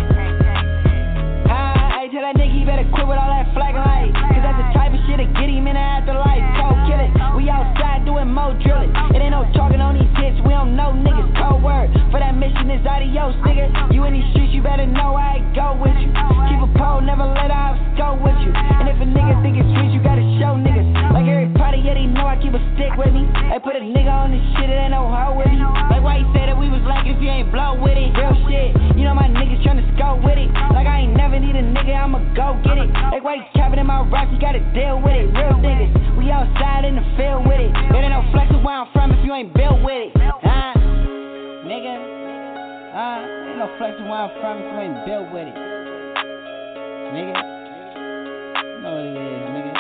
Tell that nigga he better quit with all that flagging light. Cause that's the type of shit that get him in the afterlife. Cold kill it, we outside doing more drilling. It ain't no talking on these hits, we don't know niggas. Cold word, for that mission is adios, nigga. You in these streets, you better know I go with you. Keep a pole, never let ops go with you. And if a nigga think it's sweet, you gotta show niggas. Like Harry Potter, yeah, they know I keep a stick with me. They put a nigga on this shit, it ain't no hoe with me. Like why he say that we was like if you ain't blow with it. Real shit, you know my niggas tryna scope with it. Like I ain't never need a nigga, I'ma go get it. Like why you capping in my rap, you gotta deal with it. Real niggas, we outside in the field with it. There ain't no flexing where I'm from if you ain't built with it. Nigga, ain't no flexing where I'm from if you ain't built with it. Nigga, you know what it is, nigga.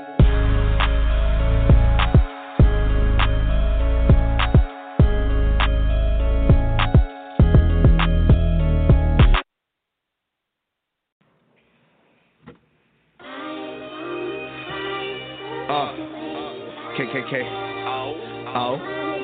KKK. Oh.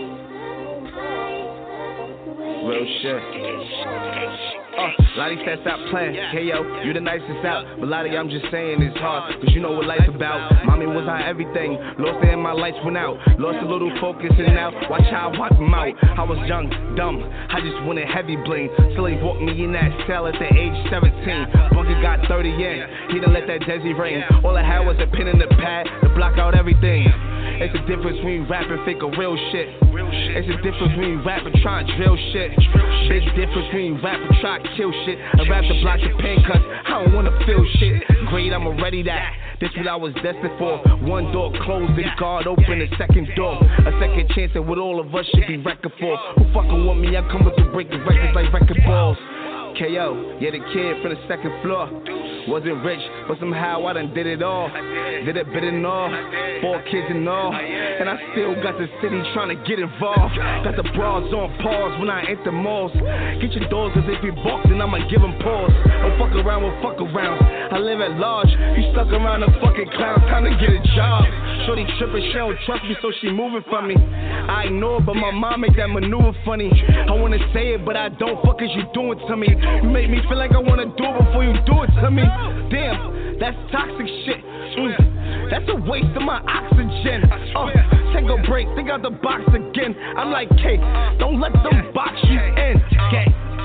Real shit. Lottie said stop playing. Hey yo, you the nicest out. But Lottie, I'm just saying it's hard. Cause you know what life's about. Mommy was our everything. Lost her and my lights went out. Lost a little focus and now watch how I wipe them out. I was young, dumb. I just wanted heavy bling. Still he bought me in that cell at the age 17. Bunker got 30 in. He done let that Desi ring. All I had was a pen and a pad to block out everything. It's the difference between rap and fake a real shit. It's the difference between rap and try to drill shit. Big difference between rap and try to kill shit. I rap to block the pain cuts. I don't wanna feel shit. Great, I'm already that. This what I was destined for. One door closed and God opened a second door. A second chance and what all of us should be reckoned for. Who fucking want me? I'm coming to break the records like record balls. KO, yeah, the kid from the second floor. Wasn't rich, but somehow I done did it all. Did it bit and all, 4 kids and all. And I still got the city trying to get involved. Got the bras on pause when I enter malls. Get your doors, cause if you balk, then I'ma give them pause. Don't fuck around with fuck around. I live at large, you stuck around a fucking clown. Time to get a job. Shorty trippin', she don't trust me, so she moving from me. I know it, but my mom make that maneuver funny. I wanna say it, but I don't. Fuck is you doing to me? You make me feel like I wanna do it before you do it to me. Damn, that's toxic shit. That's a waste of my oxygen. Take a break, think out the box again. I'm like, K, don't let them box you in. K.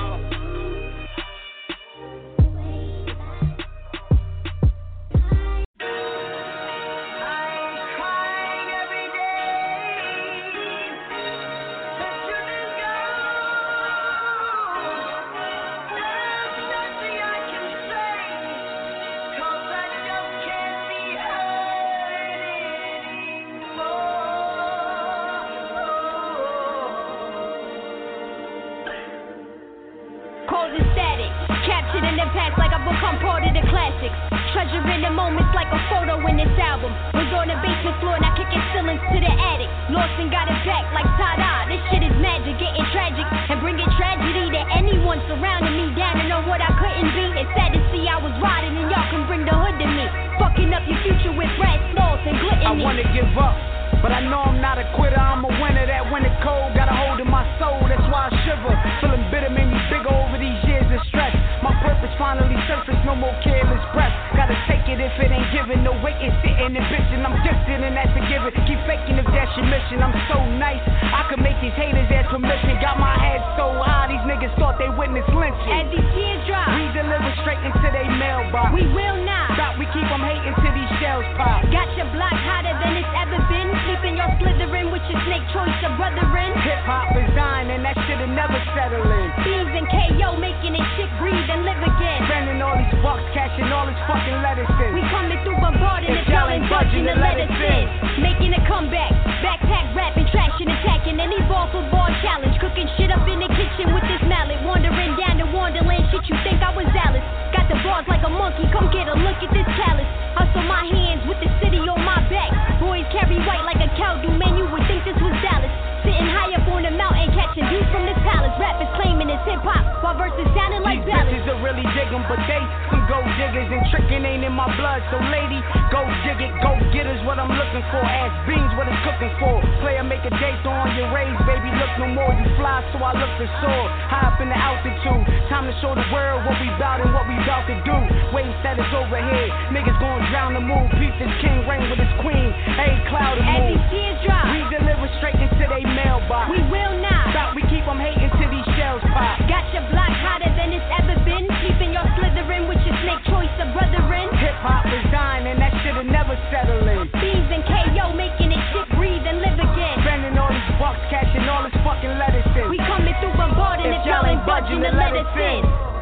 Treasuring the moments like a photo in this album. Was on the basement floor, now kicking ceilings to the attic. Lost and got it back like ta-da. This shit is magic, getting tragic and bringing tragedy to anyone surrounding me. Down to know what I couldn't be. It's sad to see I was riding and y'all can bring the hood to me. Fucking up your future with brass balls and gluttony. I wanna give up, but I know I'm not a quitter. I'm a winner. That winter cold got a hold of my soul. That's why I shiver. Feeling bitter made me bigger over these years of stress. My purpose finally surfaced. No more careless breath. Gotta take it if it ain't given. No waiting, sitting and bitching. I'm gifted and that's a given. Keep faking if that's your mission. I'm so nice, I could make these haters ask permission. Got my head so high, these niggas thought they witnessed lynching. As these tears drop, we deliver straight into their mailbox. We will not stop, we keep them hating till these shells pop. Got your block hotter than it's ever been. Sleeping your slithering with your snake choice, your brethren. Hip-hop is dying and that shit'll never settle in. Beans and KO making it shit breathe and live again. Spending all these bucks, cashing all this fucking letters in. We coming through bombarding if y'all ain't budging to let us in. Making a comeback, backpack rapping, trashing, attacking any ball for ball challenge. Cooking shit up in the kitchen with this mallet. Wandering down to Wonderland, shit you think I was Alice. Got the bars like a monkey, come get a look at this callus. Hustle my hands with the city on my back. Boys carry white like a cow do, man you would think this was Dallas. Sitting high up on the mountain, catching views from this palace. Rappers claiming it's hip-hop, while verses sounding like ballads. These bitches are really digging, but they some gold diggers. And tricking ain't in my blood, so lady, go dig it. Go get is what I'm looking for. Ask beans what it's cooking for. Player make a date on your raise, baby, look no more. You fly, so I look to soar. High up in the altitude, time to show the world what we bout and what we bout to do. Wave status overhead, niggas gon' drown the mood. Peace this king, reign with his queen. A cloud of mood. As these tears drop, we deliver straight into they mailbox. We will not stop, we keep them hating till these shells pop. Got your block hotter than it's ever been. Keeping your slithering with your snake choice of brethren. Hip-hop is dying and that shit'll never settle in. Beans and KO making it shit breathe and live again. Spending all these bucks, cashing all this fucking letters in. We coming through bombarding if y'all ain't budging to let us in.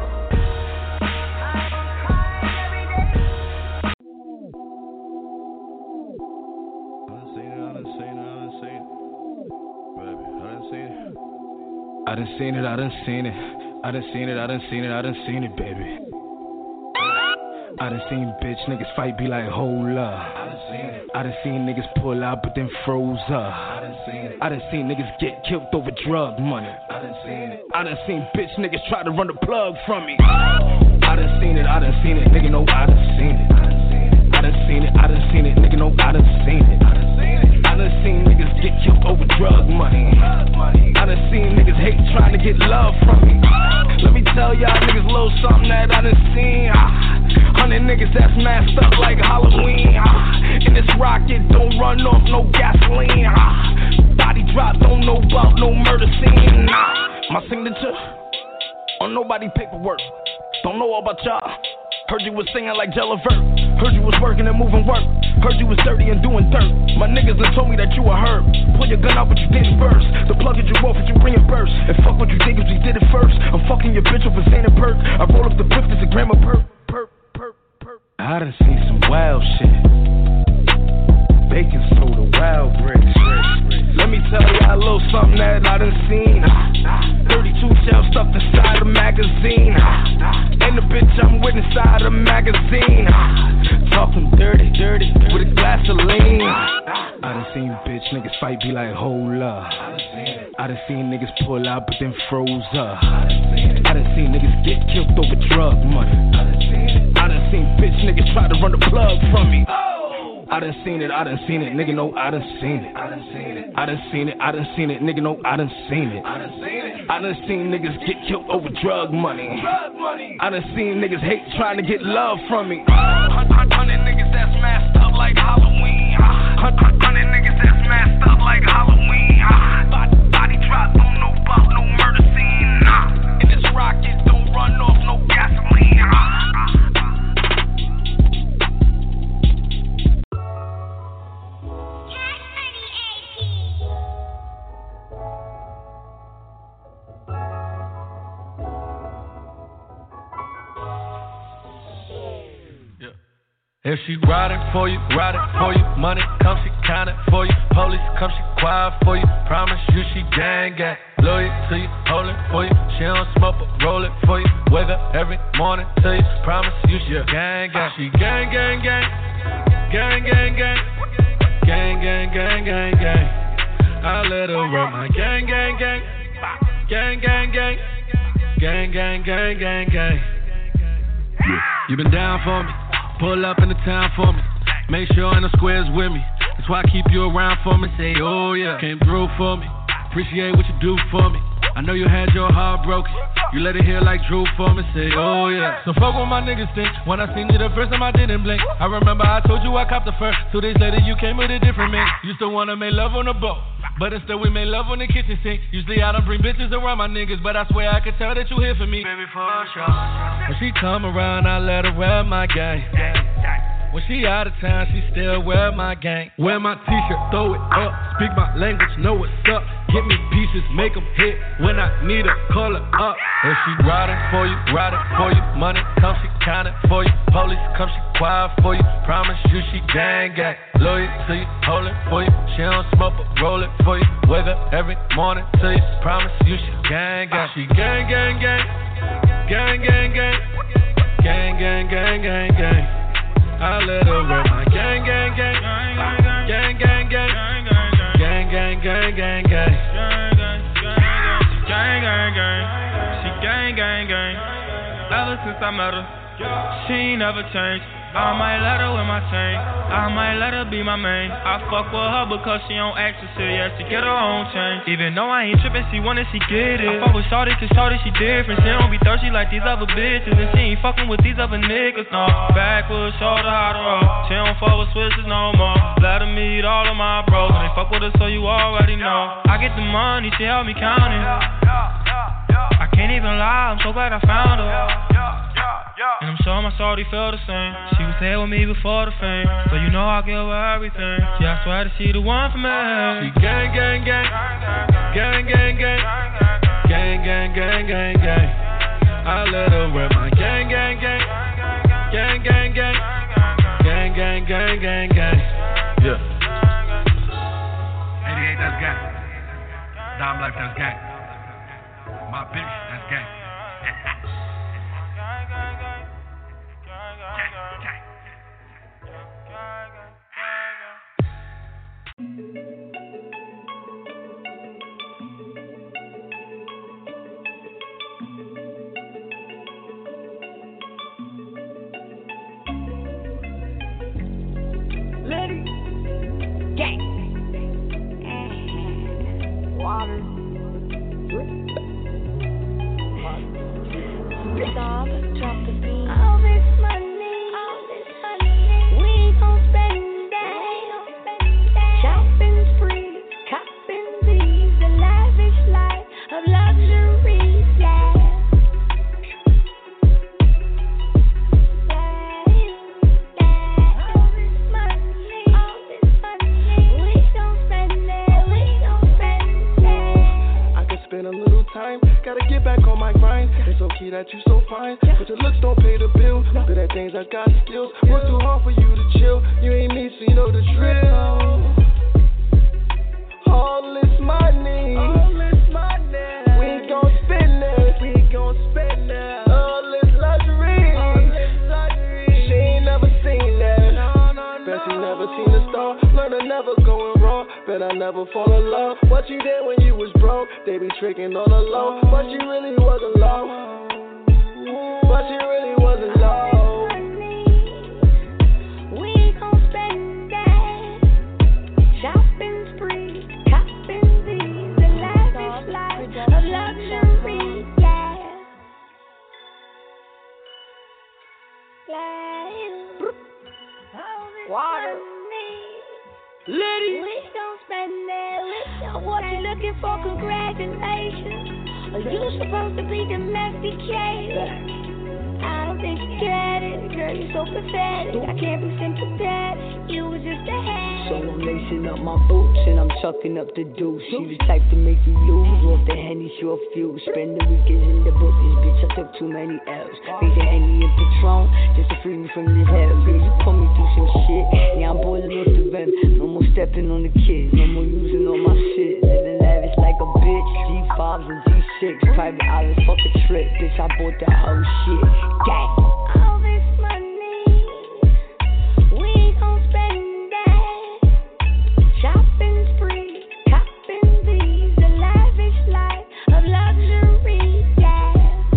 I done seen it, I done seen it. I done seen it, I done seen it, I done seen it, baby. I done seen bitch niggas fight, be like, hold up. I done seen niggas pull out, but then froze up. I done seen niggas get killed over drug money. I done seen bitch niggas try to run the plug from me. I done seen it, nigga know I done seen it. I done seen it, nigga know I done seen it. I done seen niggas get killed over drug money. I done seen niggas hate trying to get love from me. Let me tell y'all niggas a little something that I done seen. 100 niggas that's masked up like Halloween. In this rocket, don't run off no gasoline. Body drop, don't know about no murder scene. My signature on nobody paperwork. Don't know all about y'all. Heard you was singing like Jelliver. Heard you was working and moving work. Heard you was dirty and doing dirt. My niggas done told me that you a herb. Pull your gun out but you didn't burst. The plug that you off but you reimburse. And fuck what you think if you did it first. I'm fucking your bitch over Xana perk. I roll up the brick, there's a gram of perk. I done seen some wild shit. Baking soda, wild bricks. Let me tell y'all a little something that I done seen. 32 shells stuffed inside a magazine. might be like, hold up. I done seen niggas pull out but then froze up. I done seen niggas get killed over drug money. I done seen bitch niggas try to run the plug from me. I done seen it, nigga, no, I done seen it. I done seen it, nigga, no, I done seen it. I done seen niggas get killed over drug money. I done seen niggas hate trying to get love from me. 100 niggas that's masked up like Halloween. 100 niggas that's masked up like Halloween. Body drop, don't know about no murder scene. And this rocket don't run off no gasoline. If she riding for you, money come, she counting for you. Police come, she quiet for you. Promise you she gang gang. Loyal to you, hold it for you. She don't smoke but roll it for you. Wake up every morning to you. Promise you she gang gang. She gang gang gang. Gang gang gang. Gang gang gang gang gang. I let her run my gang gang gang. Gang gang gang. Gang gang gang gang gang. You been down for me. Pull up in the town for me. Make sure in the squares with me. That's why I keep you around for me. Say, oh yeah, came through for me. Appreciate what you do for me. I know you had your heart broken. You let it heal like Drew for me. Say, oh yeah. So fuck what my niggas think. When I seen you the first time I didn't blink. I remember I told you I copped the fur. 2 days later you came with a different man. Used to wanna make love on the boat, but instead we made love on the kitchen sink. Usually I don't bring bitches around my niggas, but I swear I could tell that you here for me. Baby, for sure. When she come around, I let her wear my gang. When she out of town, she still wear my gang. Wear my t-shirt, throw it up. Speak my language, know what's up. Get me pieces, make them hit. When I need her, call her up. If she riding for you, money come, she counting for you. Police come, she quiet for you. Promise you she gang gang. Loyal to you, hold it for you. She don't smoke but roll it for you. Wake up every morning to you. Promise you she gang gang. She gang gang gang. Gang gang gang. Gang gang gang gang gang. I let her run my gang gang gang. Gang gang gang. Gang gang gang gang gang. She gang gang gang. She gang gang gang. Ever since I met her, she ain't never changed. I might let her with my chain. I might let her be my main. I fuck with her because she don't act so serious. She get her own change. Even though I ain't trippin', she want it, she get it. I fuck with Shawty cause Shawty she different. She don't be thirsty like these other bitches. And she ain't fucking with these other niggas, no. Backwoods, shoulder, how to roll. She don't fuck with switches no more. Let her meet all of my bros. And they fuck with her so you already know. I get the money, she help me count it. I can't even lie, I'm so glad I found her. And I'm sure my shorty feel the same. She was here with me before the fame, so you know I'll give her everything. Yeah, I swear that she the one for me. She gang gang gang. Gang gang gang. Gang gang gang gang gang. I let her wear my gang gang gang. Gang gang gang. Gang gang gang gang gang. Yeah. 88, that's gang. Dom Life, that's gang. My bitch, that's gang. Liddy, gang, water, stop, drop the beat. All this money, we gon' spend it. Shopping spree, copping these, a lavish life of luxury, yeah. Spend a little time, gotta get back on my grind. It's okay that you so fine, but your looks don't pay the bill. Good at things, I got skills. Work too hard for you to chill. You ain't me, so you know the drill. All this money, we gon' spend it. All this luxury, she ain't never seen that. Bet you never seen a star, learn to never going wrong. Bet I never fall in love. What you did when you was broke, they be tricking on the low. But you really wasn't low. But you really wasn't low. We gon' spend that shopping spree, copping these, the lavish life of luxury, yeah. Water. Liddy. We gon' spend it. What you looking for? Congratulations. Are you supposed to be domesticated? I don't think you get it. Girl, you're so pathetic. I can't be sympathetic. You was just a head. So I'm lacing up my boots and I'm chucking up the deuce. She the type to make you lose. Off the Henny, she a few. Spend the weekends in the book. This bitch, I took too many L's. Make the Henny and Patron just to free me from this hell. Girl, you put me through some shit. Yeah, I'm boiling off the rim. No more stepping on the kids. No more using all my shit. Living lavish like a bitch. G5s and G6. Private islands, fuck a trip. Bitch, I bought that whole shit. Gang. All this money, we gon' spend that. Shopping spree, copping these, the lavish life of luxury, yeah.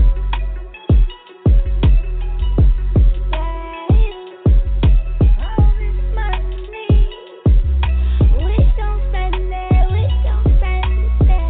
All this money, we gon' spend that, we gon' spend that.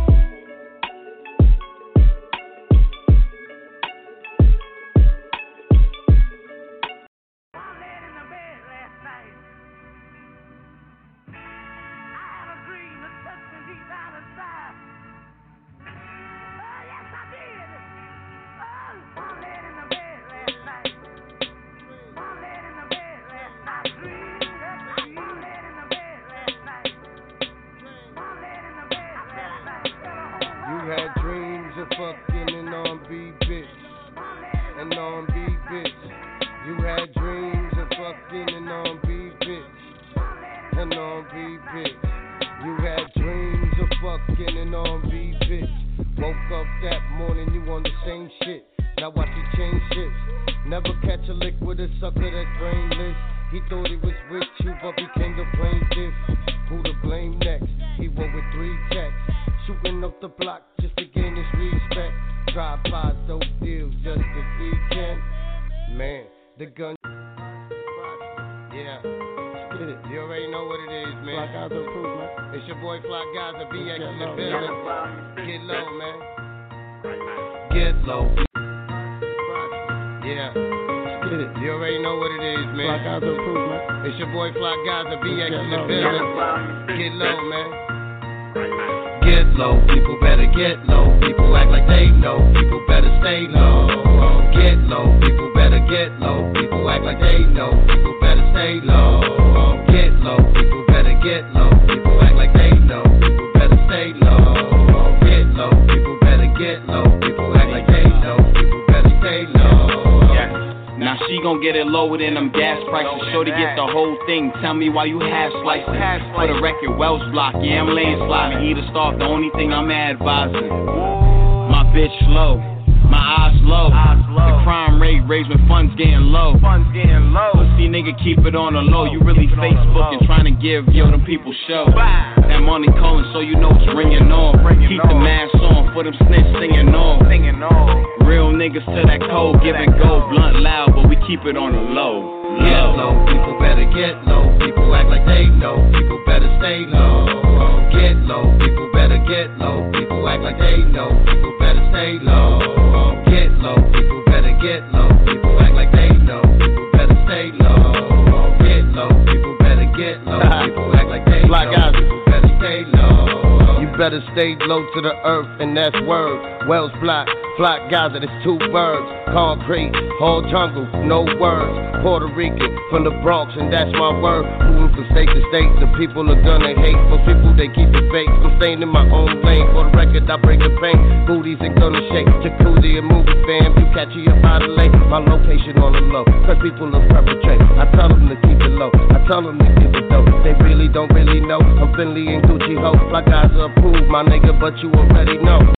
You had dreams of fucking an R&B bitch, an R&B bitch. You had dreams of fucking an R&B bitch, an R&B bitch. You had dreams of fucking an R&B bitch. Woke up that morning, you on the same shit. Now watch you change shit. Never catch a lick with a sucker that's brainless. He thought he was with you, but became the plaintiff. Who to blame next? He went with 3 texts. Shooting up the block just to gain his respect. Drive by dope deals just to feed him. Man, the gun. Yeah. You already know what it is, man. Fly Gaza approved, man. It's your boy Fly Gaza, BX in the building. Get low, man. Get low. Yeah. You already know what it is, man. Fly Gaza approved, man. It's your boy Fly Gaza, BX in the building. Get low, man. Get low, people better get low. People act like they know. People better stay low. Get low, people better get low. People act like they know. People better stay low. Get low, people better get low. People act like they know. People better stay low. Get low, people better get low. People act like they know. People better stay low. Yeah. Now she gon' get it lower than them gas prices. Shorty get the whole thing. Tell me why you half slicing. For the record, Wells block. Yeah, I'm landsliding. Either starve. The only thing I'm advising. My bitch low. My eyes low. The crime rate raised when funds getting low. Pussy nigga keep it on the low. You really Facebook and trying to give them people show. That money calling so you know it's ringing on. Keep the mask on for them snitch singing on. Real niggas to that code, giving gold, blunt loud, but we keep it on the low. Get low, people better get low. People act like they know. People better stay low. Get low, people better get low. People act like they know. People better stay low. Get low, people better get low. People act like they know. People better stay low. Get low, people better get low. People act like they know. People better stay low. You better stay low to the earth, and that's word. Wells block. Fly Gaza, there's 2 words. Concrete, whole jungle, no words. Puerto Rican, from the Bronx, and that's my word. Moving from state to state, the people are gonna hate. For people, they keep it fake. I'm staying in my own lane. For the record, I bring the pain. Booties ain't gonna shake. Jacuzzi and movie fam, you catch you up out of late. My location on the low, cause people will perpetrate. I tell them to keep it low. I tell them to keep it dope. They really don't really know. I'm Finley and Gucci Ho. Fly Gaza approved, my nigga, but you already know.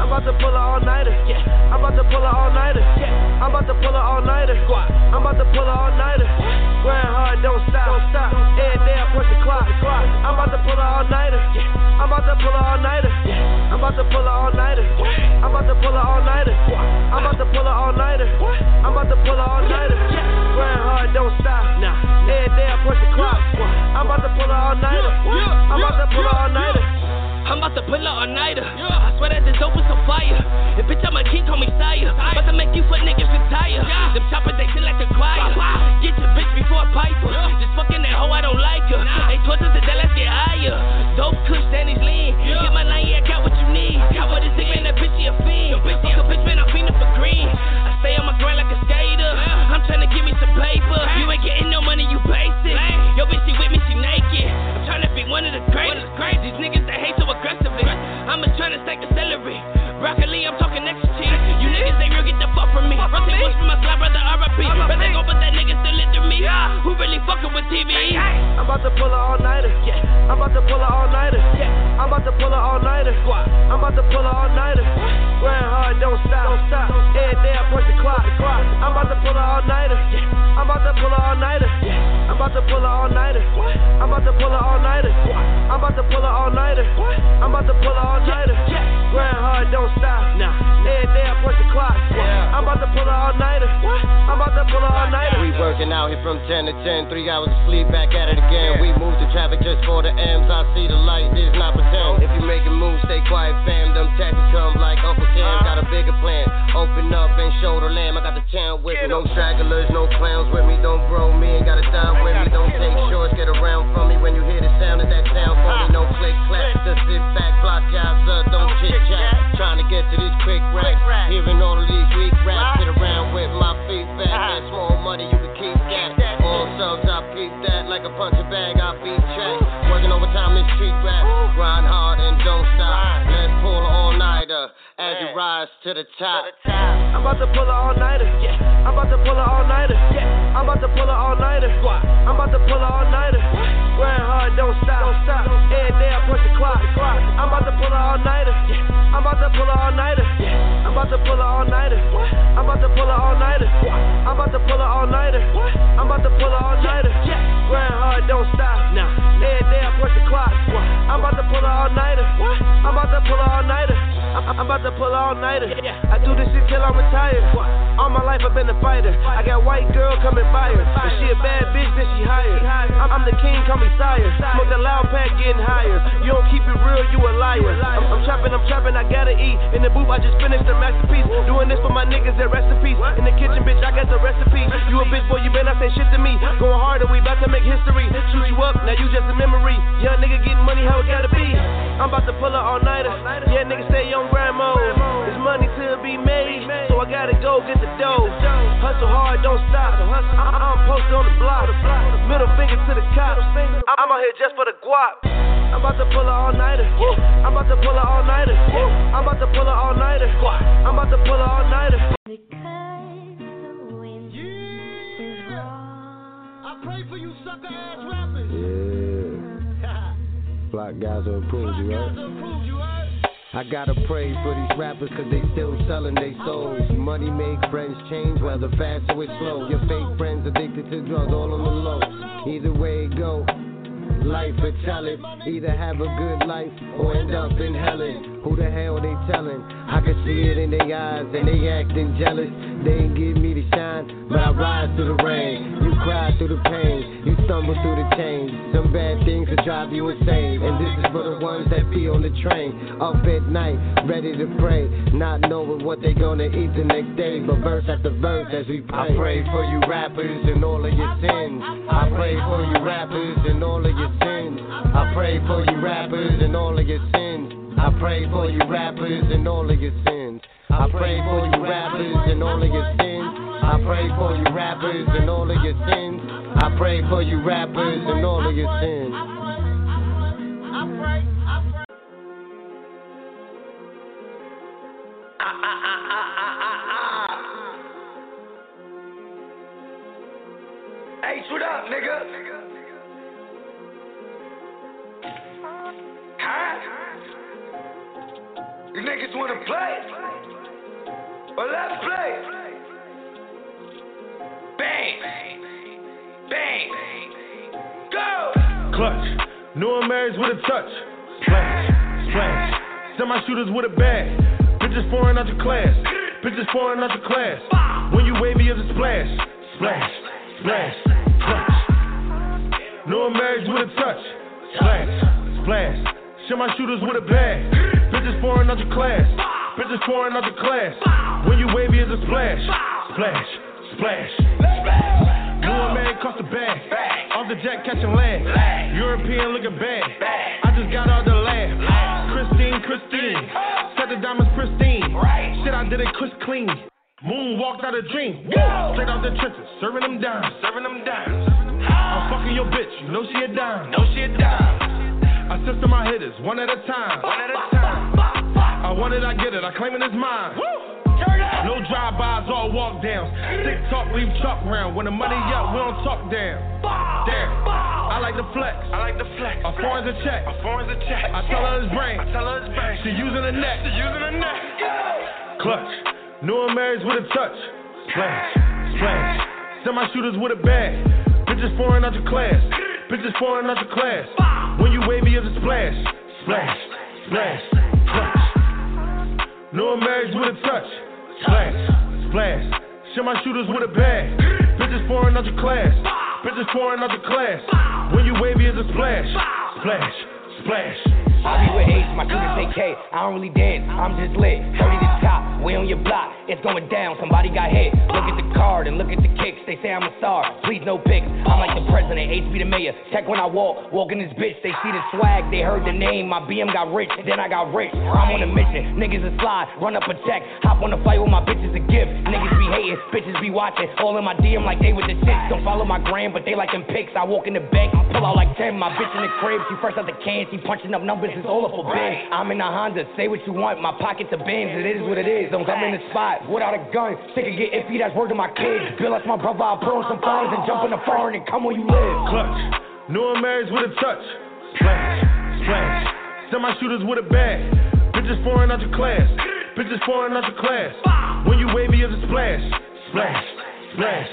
I'm about to pull a all-nighter. I'm about to pull a all-nighter. I'm about to pull a all-nighter. I'm about to pull a all-nighter. Grind hard, don't stop. Every day I push the clock. I'm about to pull a all-nighter. I'm about to pull a all-nighter. I'm about to pull a all-nighter. I'm about to pull a all-nighter. I'm about to pull a all-nighter. I'm about to pull a all-nighter. Grind hard, don't stop. Every day I push the clock. I'm about to pull a all-nighter. I'm about to pull a all-nighter. I'm about to pull a all-nighter. I swear that this dope is on fire. And bitch, I'm a king, call me sire. About to make you foot niggas retire. Them choppers, they sit like a choir. Get your bitch before a piper. Just fucking that hoe, I don't like her. Ain't towards us today, let's get higher. Dope kush, then he's lean. Get my line, yeah, I got what you need. Got what this dick, man, that bitch, she a fiend. Fuck a bitch, man, I'm fiending for green. I stay on my grind like a skater. I'm trying to give me some paper. You ain't getting no money, you basic. Yo, bitch, she with me, she naked. I'm trying to be one of the greatest. These niggas that hate so aggressively. I'm just trying to stack the celery. Broccoli, I'm talking extra cheese. You niggas, they real, get the fuck from me. Rotate bush from my slide, brother, R.I.P. But they gon' put that nigga still into me. Who really fucking with TV? I'm about to pull a all-nighter. I'm about to pull a all-nighter. I'm about to pull a all-nighter. I'm about to pull a all-nighter. Grind hard, don't stop. Every day I push the clock. I'm about to pull a all-nighter. I'm about to pull a all-nighter. I'm about to pull a all-nighter. I'm about to pull a all-nighter. I'm about to pull a all-nighter. I'm about to pull a all-nighter. Grind hard, don't stop. Every day I push the clock. I'm about to pull a all-nighter. I'm about to pull a all-nighter. We working out here from 10 to 10, 3 hours of sleep, back at it again. We move the traffic just for the M's. I see the light, this not pretend. If you making moves, stay quiet, fam. Them taxes come like Uncle Sam. Got a bigger plan. Open up and show the lamb. I got the town with me. No stragglers, no clowns with me. Don't bro me, ain't gotta die with me. Don't take shorts, get around from me. When you hear the sound of that sound for me, no click clap. Just sit back, block eyes up, don't chit chat. Trying to get to this quick rap. Hearing all of these weak raps. Sit around with my feet back. That small money, you can keep that. All subs, I peep that. Like a puncher bag, I beat track. Working overtime, this street rap. Grind hard and don't stop. Let's pull an all-nighter as you rise to the top. I'm about to pull a all-nighter. I'm about to pull a all-nighter. I'm about to pull a all-nighter. I'm about to pull a all-nighter. Grind hard, don't stop. Every day I push the clock. I'm about to pull a all-nighter. I'm about to pull a all-nighter. I'm about to pull a all-nighter. I'm about to pull a all-nighter. I'm about to pull a all-nighter. I'm about to pull a all-nighter. Grind hard, don't stop. Every day I push the clock. I'm about to pull a all-nighter. I'm about to pull a all-nighter. I'm about to pull a all-nighter. I do this shit till I'm retired. All my life I've been a fighter. I got white girl coming by her. If she a bad bitch, then she hired. I'm the king, call me sire. Smoke the loud pack, getting higher. You don't keep it real, you a liar. I'm trapping, I gotta eat. In the booth, I just finished the masterpiece. Doing this for my niggas that rest in peace. In the kitchen, bitch, I got the recipe. You a bitch, boy, you better not say shit to me. Going harder, we about to make history. Shoot you up, now you just a memory. Young nigga getting money, how it gotta be. I'm about to pull a all-nighter. Yeah, niggas stay on grind mode. There's money to be made, so I gotta go get the dough. Hustle hard, don't stop. I'm posted on the block. Middle finger to the cops. I'm out here just for the guap. I'm about to pull a all-nighter. I'm about to pull a all-nighter. I'm about to pull a all-nighter. I'm about to pull a all-nighter. I pray for you sucker ass rappers. Yeah. Block guys will approve you, right? I gotta pray for these rappers cause they still selling their souls. Money make friends change, whether fast or slow. Your fake friends addicted to drugs, all on the low. Either way it go, life will tell it. Either have a good life or end up in hell. Who the hell they telling? I can see it in their eyes and they acting jealous. They ain't give me the shine, but I rise through the rain. You cry through the pain, you stumble through the change. Some bad things will drive you insane. And this is for the ones that be on the train, up at night, ready to pray, not knowing what they gonna eat the next day. But verse after verse as we pray. I pray for you rappers and all of your sins. I pray for you rappers and all of your sins. I pray for you rappers and all of your sins. I pray for you rappers and all of your sins. I pray for you rappers and all of your sins. I pray for you rappers and all of your sins. I pray for you rappers and all of your sins. Hey, shoot up, nigga. Huh? You niggas wanna play? Well, let's play. Bang, bang, go. Clutch, new and marrieds with a touch. Splash, splash. Semi-shooters with a bag. Bitches foreign out your class. Bitches foreign out your class. When you wavy as a splash. Splash, splash, clutch. New and marrieds with a touch. Splash, splash. Semi-shooters with a bag. Bitches foreign out your class. Bitches foreign out your class. When you wavy as a splash. Splash, splash, splash. New and married cost a bag. Off the jet catching lag. European looking bad. I just got out the lab. Christine. Set the diamonds pristine. Shit, I did it clean. Moon walked out a dream. Straight out the trenches, serving them dimes. I'm fucking your bitch, you know she a dime. I system my hitters, one at a time. I want it, I get it, I claim it as mine. No drive-bys, all walk-downs. Thick talk, leave chalk round. When the money up, we don't talk down. Damn, I like the flex. A foreign's a check. I tell her it's brain. She using the neck. Clutch, new and marrieds with a touch. Splash, splash. Semi-shooters with a bag. Bitches foreign out your class. When you wavy as a splash. Splash, splash, clutch. New and marrieds with a touch. Splash, splash. Semi-shooters with a bag. Bitches foreign out your class. When you wavy as a splash. Splash, splash. I be with H, my shooters say K. I don't really dance, I'm just lit. 30 to top, we on your block. It's going down, somebody got hit. Look at the card and look at the kicks. They say I'm a star, please no pics. I'm like the president, H be the mayor. Check when I walk in this bitch. They see the swag, they heard the name. My BM got rich, then I got rich. I'm on a mission, niggas a slide. Run up a check, hop on the flight with my bitches a gift. Niggas be hating, bitches be watching. All in my DM like they with the shits. Don't follow my gram, but they like them pics. I walk in the bank, pull out like 10. My bitch in the crib, she fresh out the can. She punching up numbers. It's all up for big. I'm in a Honda, say what you want. My pockets are Benz, it is what it is. Don't come in the spot without a gun. Sick of get iffy, that's word to my kids. Bill, that's my brother, I'll put on some phones and jump in the foreign and come where you live. Clutch, new and marrieds with a touch. Splash, splash. Semi-shooters with a bag. Bitches foreign out your class. When you wavy as a splash. Splash, splash.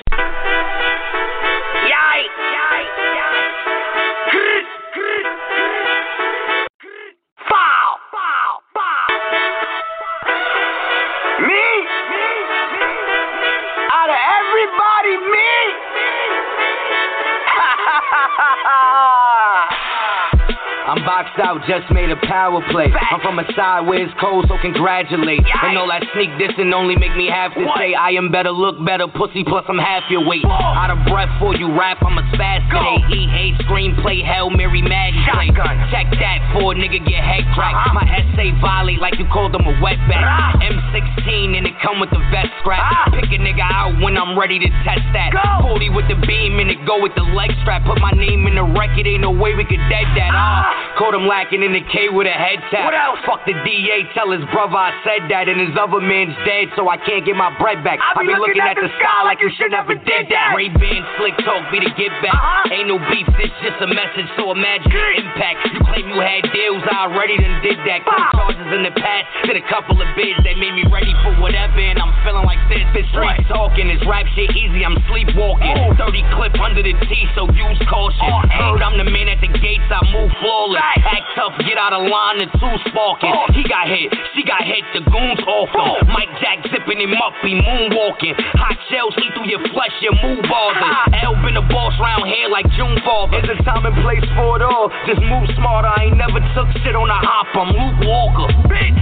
I'm boxed out, just made a power play. I'm from a side where it's cold, so congratulate. And all that sneak dissing only make me have to say I am better, look better, pussy, plus I'm half your weight. Out of breath for you rap, I'm a spaz today. E8 screenplay, Hail Mary Madden play. Check that for a nigga get head cracked. My essay violate like you called them a wetback. M16 and it come with the vest scrap. Pick a nigga out when I'm ready to test that. 40 with the beam and it go with the leg strap. Put my name in the record, ain't no way we could dead that. Caught him lacking in the K with a head tap. What else? Fuck the DA, tell his brother I said that, and his other man's dead, so I can't get my bread back. I be looking at the sky like you should never did that. Ray-Ban, slick talk, be the give back. Ain't no beef, this just a message, so imagine the impact. You claim you had deals, I already done did that. Quick charges in the past, did a couple of bids that made me ready for whatever, and I'm feeling like this. This street talking, this rap shit easy, I'm sleepwalking. 30 clip under the T, so use caution. Heard I'm the man at the gates, I move flawless. Act tough, get out of line, the two sparking. He got hit, she got hit, the goons off him. Mike Jack zipping him up, he moonwalking. Hot shells see through your flesh, your move bothers. L been the boss round here like June Father. There's a time and place for it all, just move smarter. I ain't never took shit on a hop, I'm Luke Walker, bitch.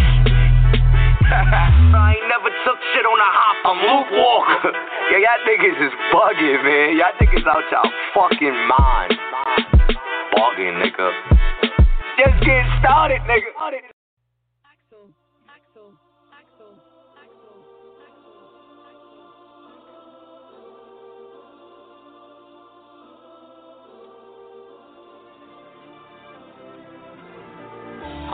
I ain't never took shit on a hop, I'm Luke Walker. Yeah, y'all niggas is bugging, man. Y'all niggas out y'all fucking mind. Bugging, nigga. Just getting started, nigga.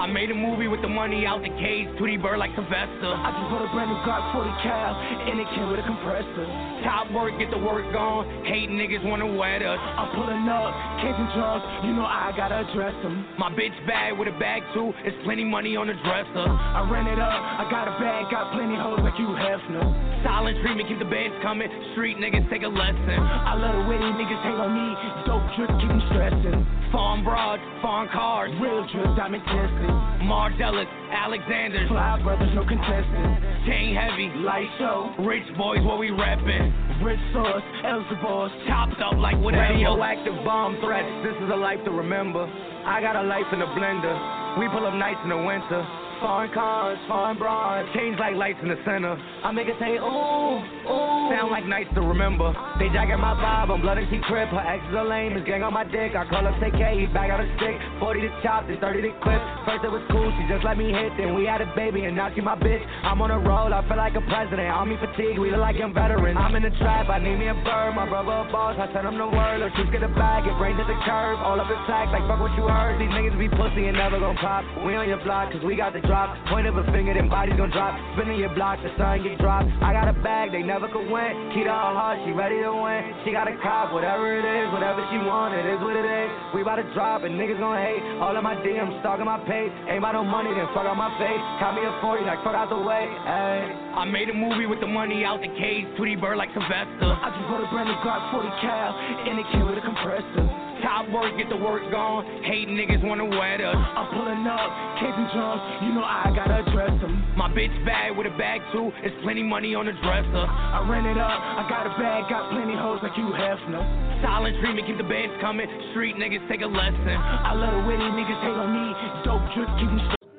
I made a movie with the money out the cage, Tweety Bird like Sylvester. I just bought a brand new Glock 40 cal, and it came with a compressor. Top work, get the work on. Hate niggas wanna wet us. I'm pulling up, cans and drums, you know I gotta address them. My bitch bag with a bag too, it's plenty money on the dresser. I ran it up, I got a bag, got plenty hoes like you Hefner. Silent treatment, keep the bands coming. Street niggas take a lesson. I love the way these niggas hate on me. Dope drip, keep them stressing. Farm broads, farm cars. Real drip, diamond tested. Margellas, Alexanders. Fly brothers, no contestants. Chain heavy, light show. Rich boys, what we reppin'. Rich sauce, Elzebos. Chopped up like whatever. Radioactive bomb threats, this is a life to remember. I got a life in a blender. We pull up nights in the winter. Foreign cars, foreign broads. Change like lights in the center. I make it say, ooh, ooh. Sound like nights to remember. They jacking my vibe, I'm blood and she crip. Her exes are lame, it's gang on my dick. I call up TK, he back out a stick. 40 to chop, then 30 to clip. First it was cool, she just let me hit. Then we had a baby, and now she my bitch. I'm on a roll, I feel like a president. Army fatigue, we look like young veterans. I'm in the trap, I need me a bird. My brother a boss, I send him the word. Let's just get a bag, get brains at the curve. All up in sack, like fuck what you heard. These niggas be pussy and never gon' pop. We on your block, cause we got the drop. Point of a finger, then bodies gon' drop. Spinning your block, the sun get dropped. I got a bag, they never could win. Keep her heart, she ready to win. She got a cop, whatever it is, whatever she want, it is what it is. We bout to drop, and niggas gon' hate. All of my DMs, stalking my page. Ain't about no money, then fuck out my face. Caught me a 40, like fuck out the way, ayy. I made a movie with the money out the cage, Tweety Bird like Sylvester. I just bought a brand new Glock 40 cal, and it came with a compressor. Top work, get the work gone. Hate niggas wanna wet us. I'm pulling up, cans and drums, you know I gotta address them. My bitch bag with a bag too, it's plenty money on the dresser. I ran it up, I got a bag, got plenty hoes like you Hefner. Silent treatment, keep the bands coming. Street niggas take a lesson. I love the way these niggas hate on me. Dope drip, keep them straight.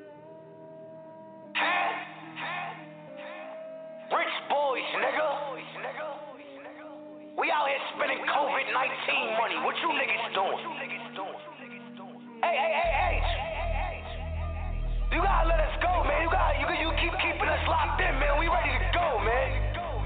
Rich boys, nigga. We out here spending COVID-19 money. What you niggas doing? Hey. You gotta let us go, man. You keep keeping us locked in, man. We ready to go, man.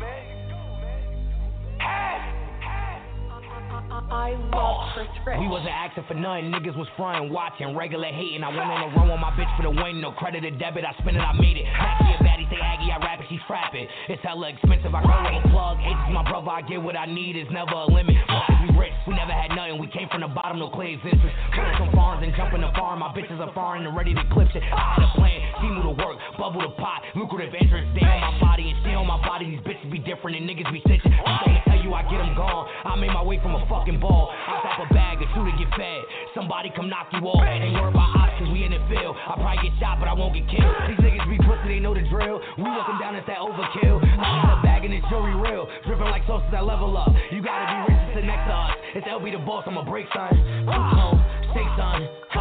I love Chris Rich. We wasn't asking for nothing, niggas was frontin', watching, regular hating. I went on a run with my bitch for the win, no credit or debit, I spend it, I made it. Actually a baddie, say Aggie, I rap it, she trap it. It's hella expensive, I go with a plug. Aces, my brother, I get what I need, it's never a limit. We rich, we never had nothing, we came from the bottom, no clear existence. Pulling some farms and jumping the farm, my bitches are foreign and ready to clip shit. I had a plan, she knew the work, bubble the pot, lucrative interest, stay on my body and stay on my body. These bitches be different and niggas be stitching. I'm trying to tell you, I get them gone. I made my way from a fucking ball. I pop a bag, a shooter get fed. Somebody come knock you off. Ain't worried about options, we in the field. I probably get shot, but I won't get killed. These niggas be pussy, they know the drill. We walking down, it's that overkill. I got a bag and it's jury real. Dripping like sauces that level up. You gotta be rich to sit next to us. It's LB the boss, I'ma break son. Two tone, shake son.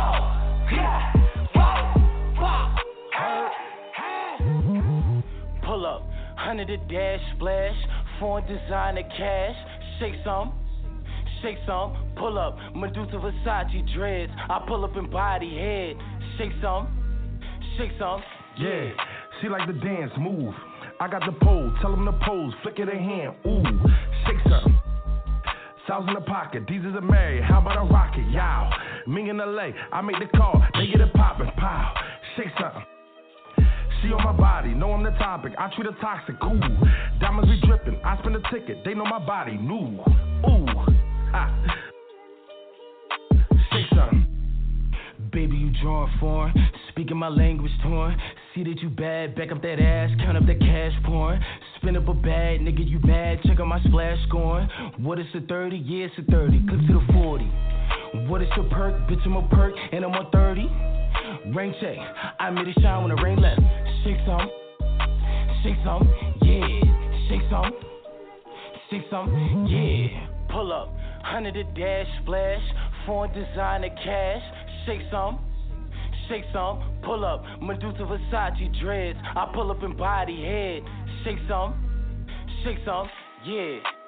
Pull up, 100 a dash, splash. Foreign designer cash. Shake some. Pull up, Medusa Versace dreads. I pull up in body head. Shake some. Yeah, she like to dance, move. I got the pole, tell them to pose, flick it in hand. Ooh, shake some. South in the pocket, these is a Mary. How about a rocket? Yow. Ming in LA, I make the call, they get it poppin'. Pow, shake something. She on my body, know I'm the topic. I treat her toxic, cool. Diamonds be drippin', I spend a ticket, they know my body, new. Ooh. Say something. Baby, you drawing foreign, speaking my language torn. See that you bad, back up that ass, count up that cash pouring. Spin up a bag, nigga, you mad, check out my splash scoring. What is a 30? Yeah, it's a 30, clip to the 40. What is your perk? Bitch, I'm a perk, and I'm on 30. Rain check, I made it shine when the rain left. Shake some, yeah. Shake some, yeah. Pull up, 100 a dash, splash. Foreign designer cash. Shake some. Pull up, Medusa Versace dreads. I pull up in body head. Shake some, yeah.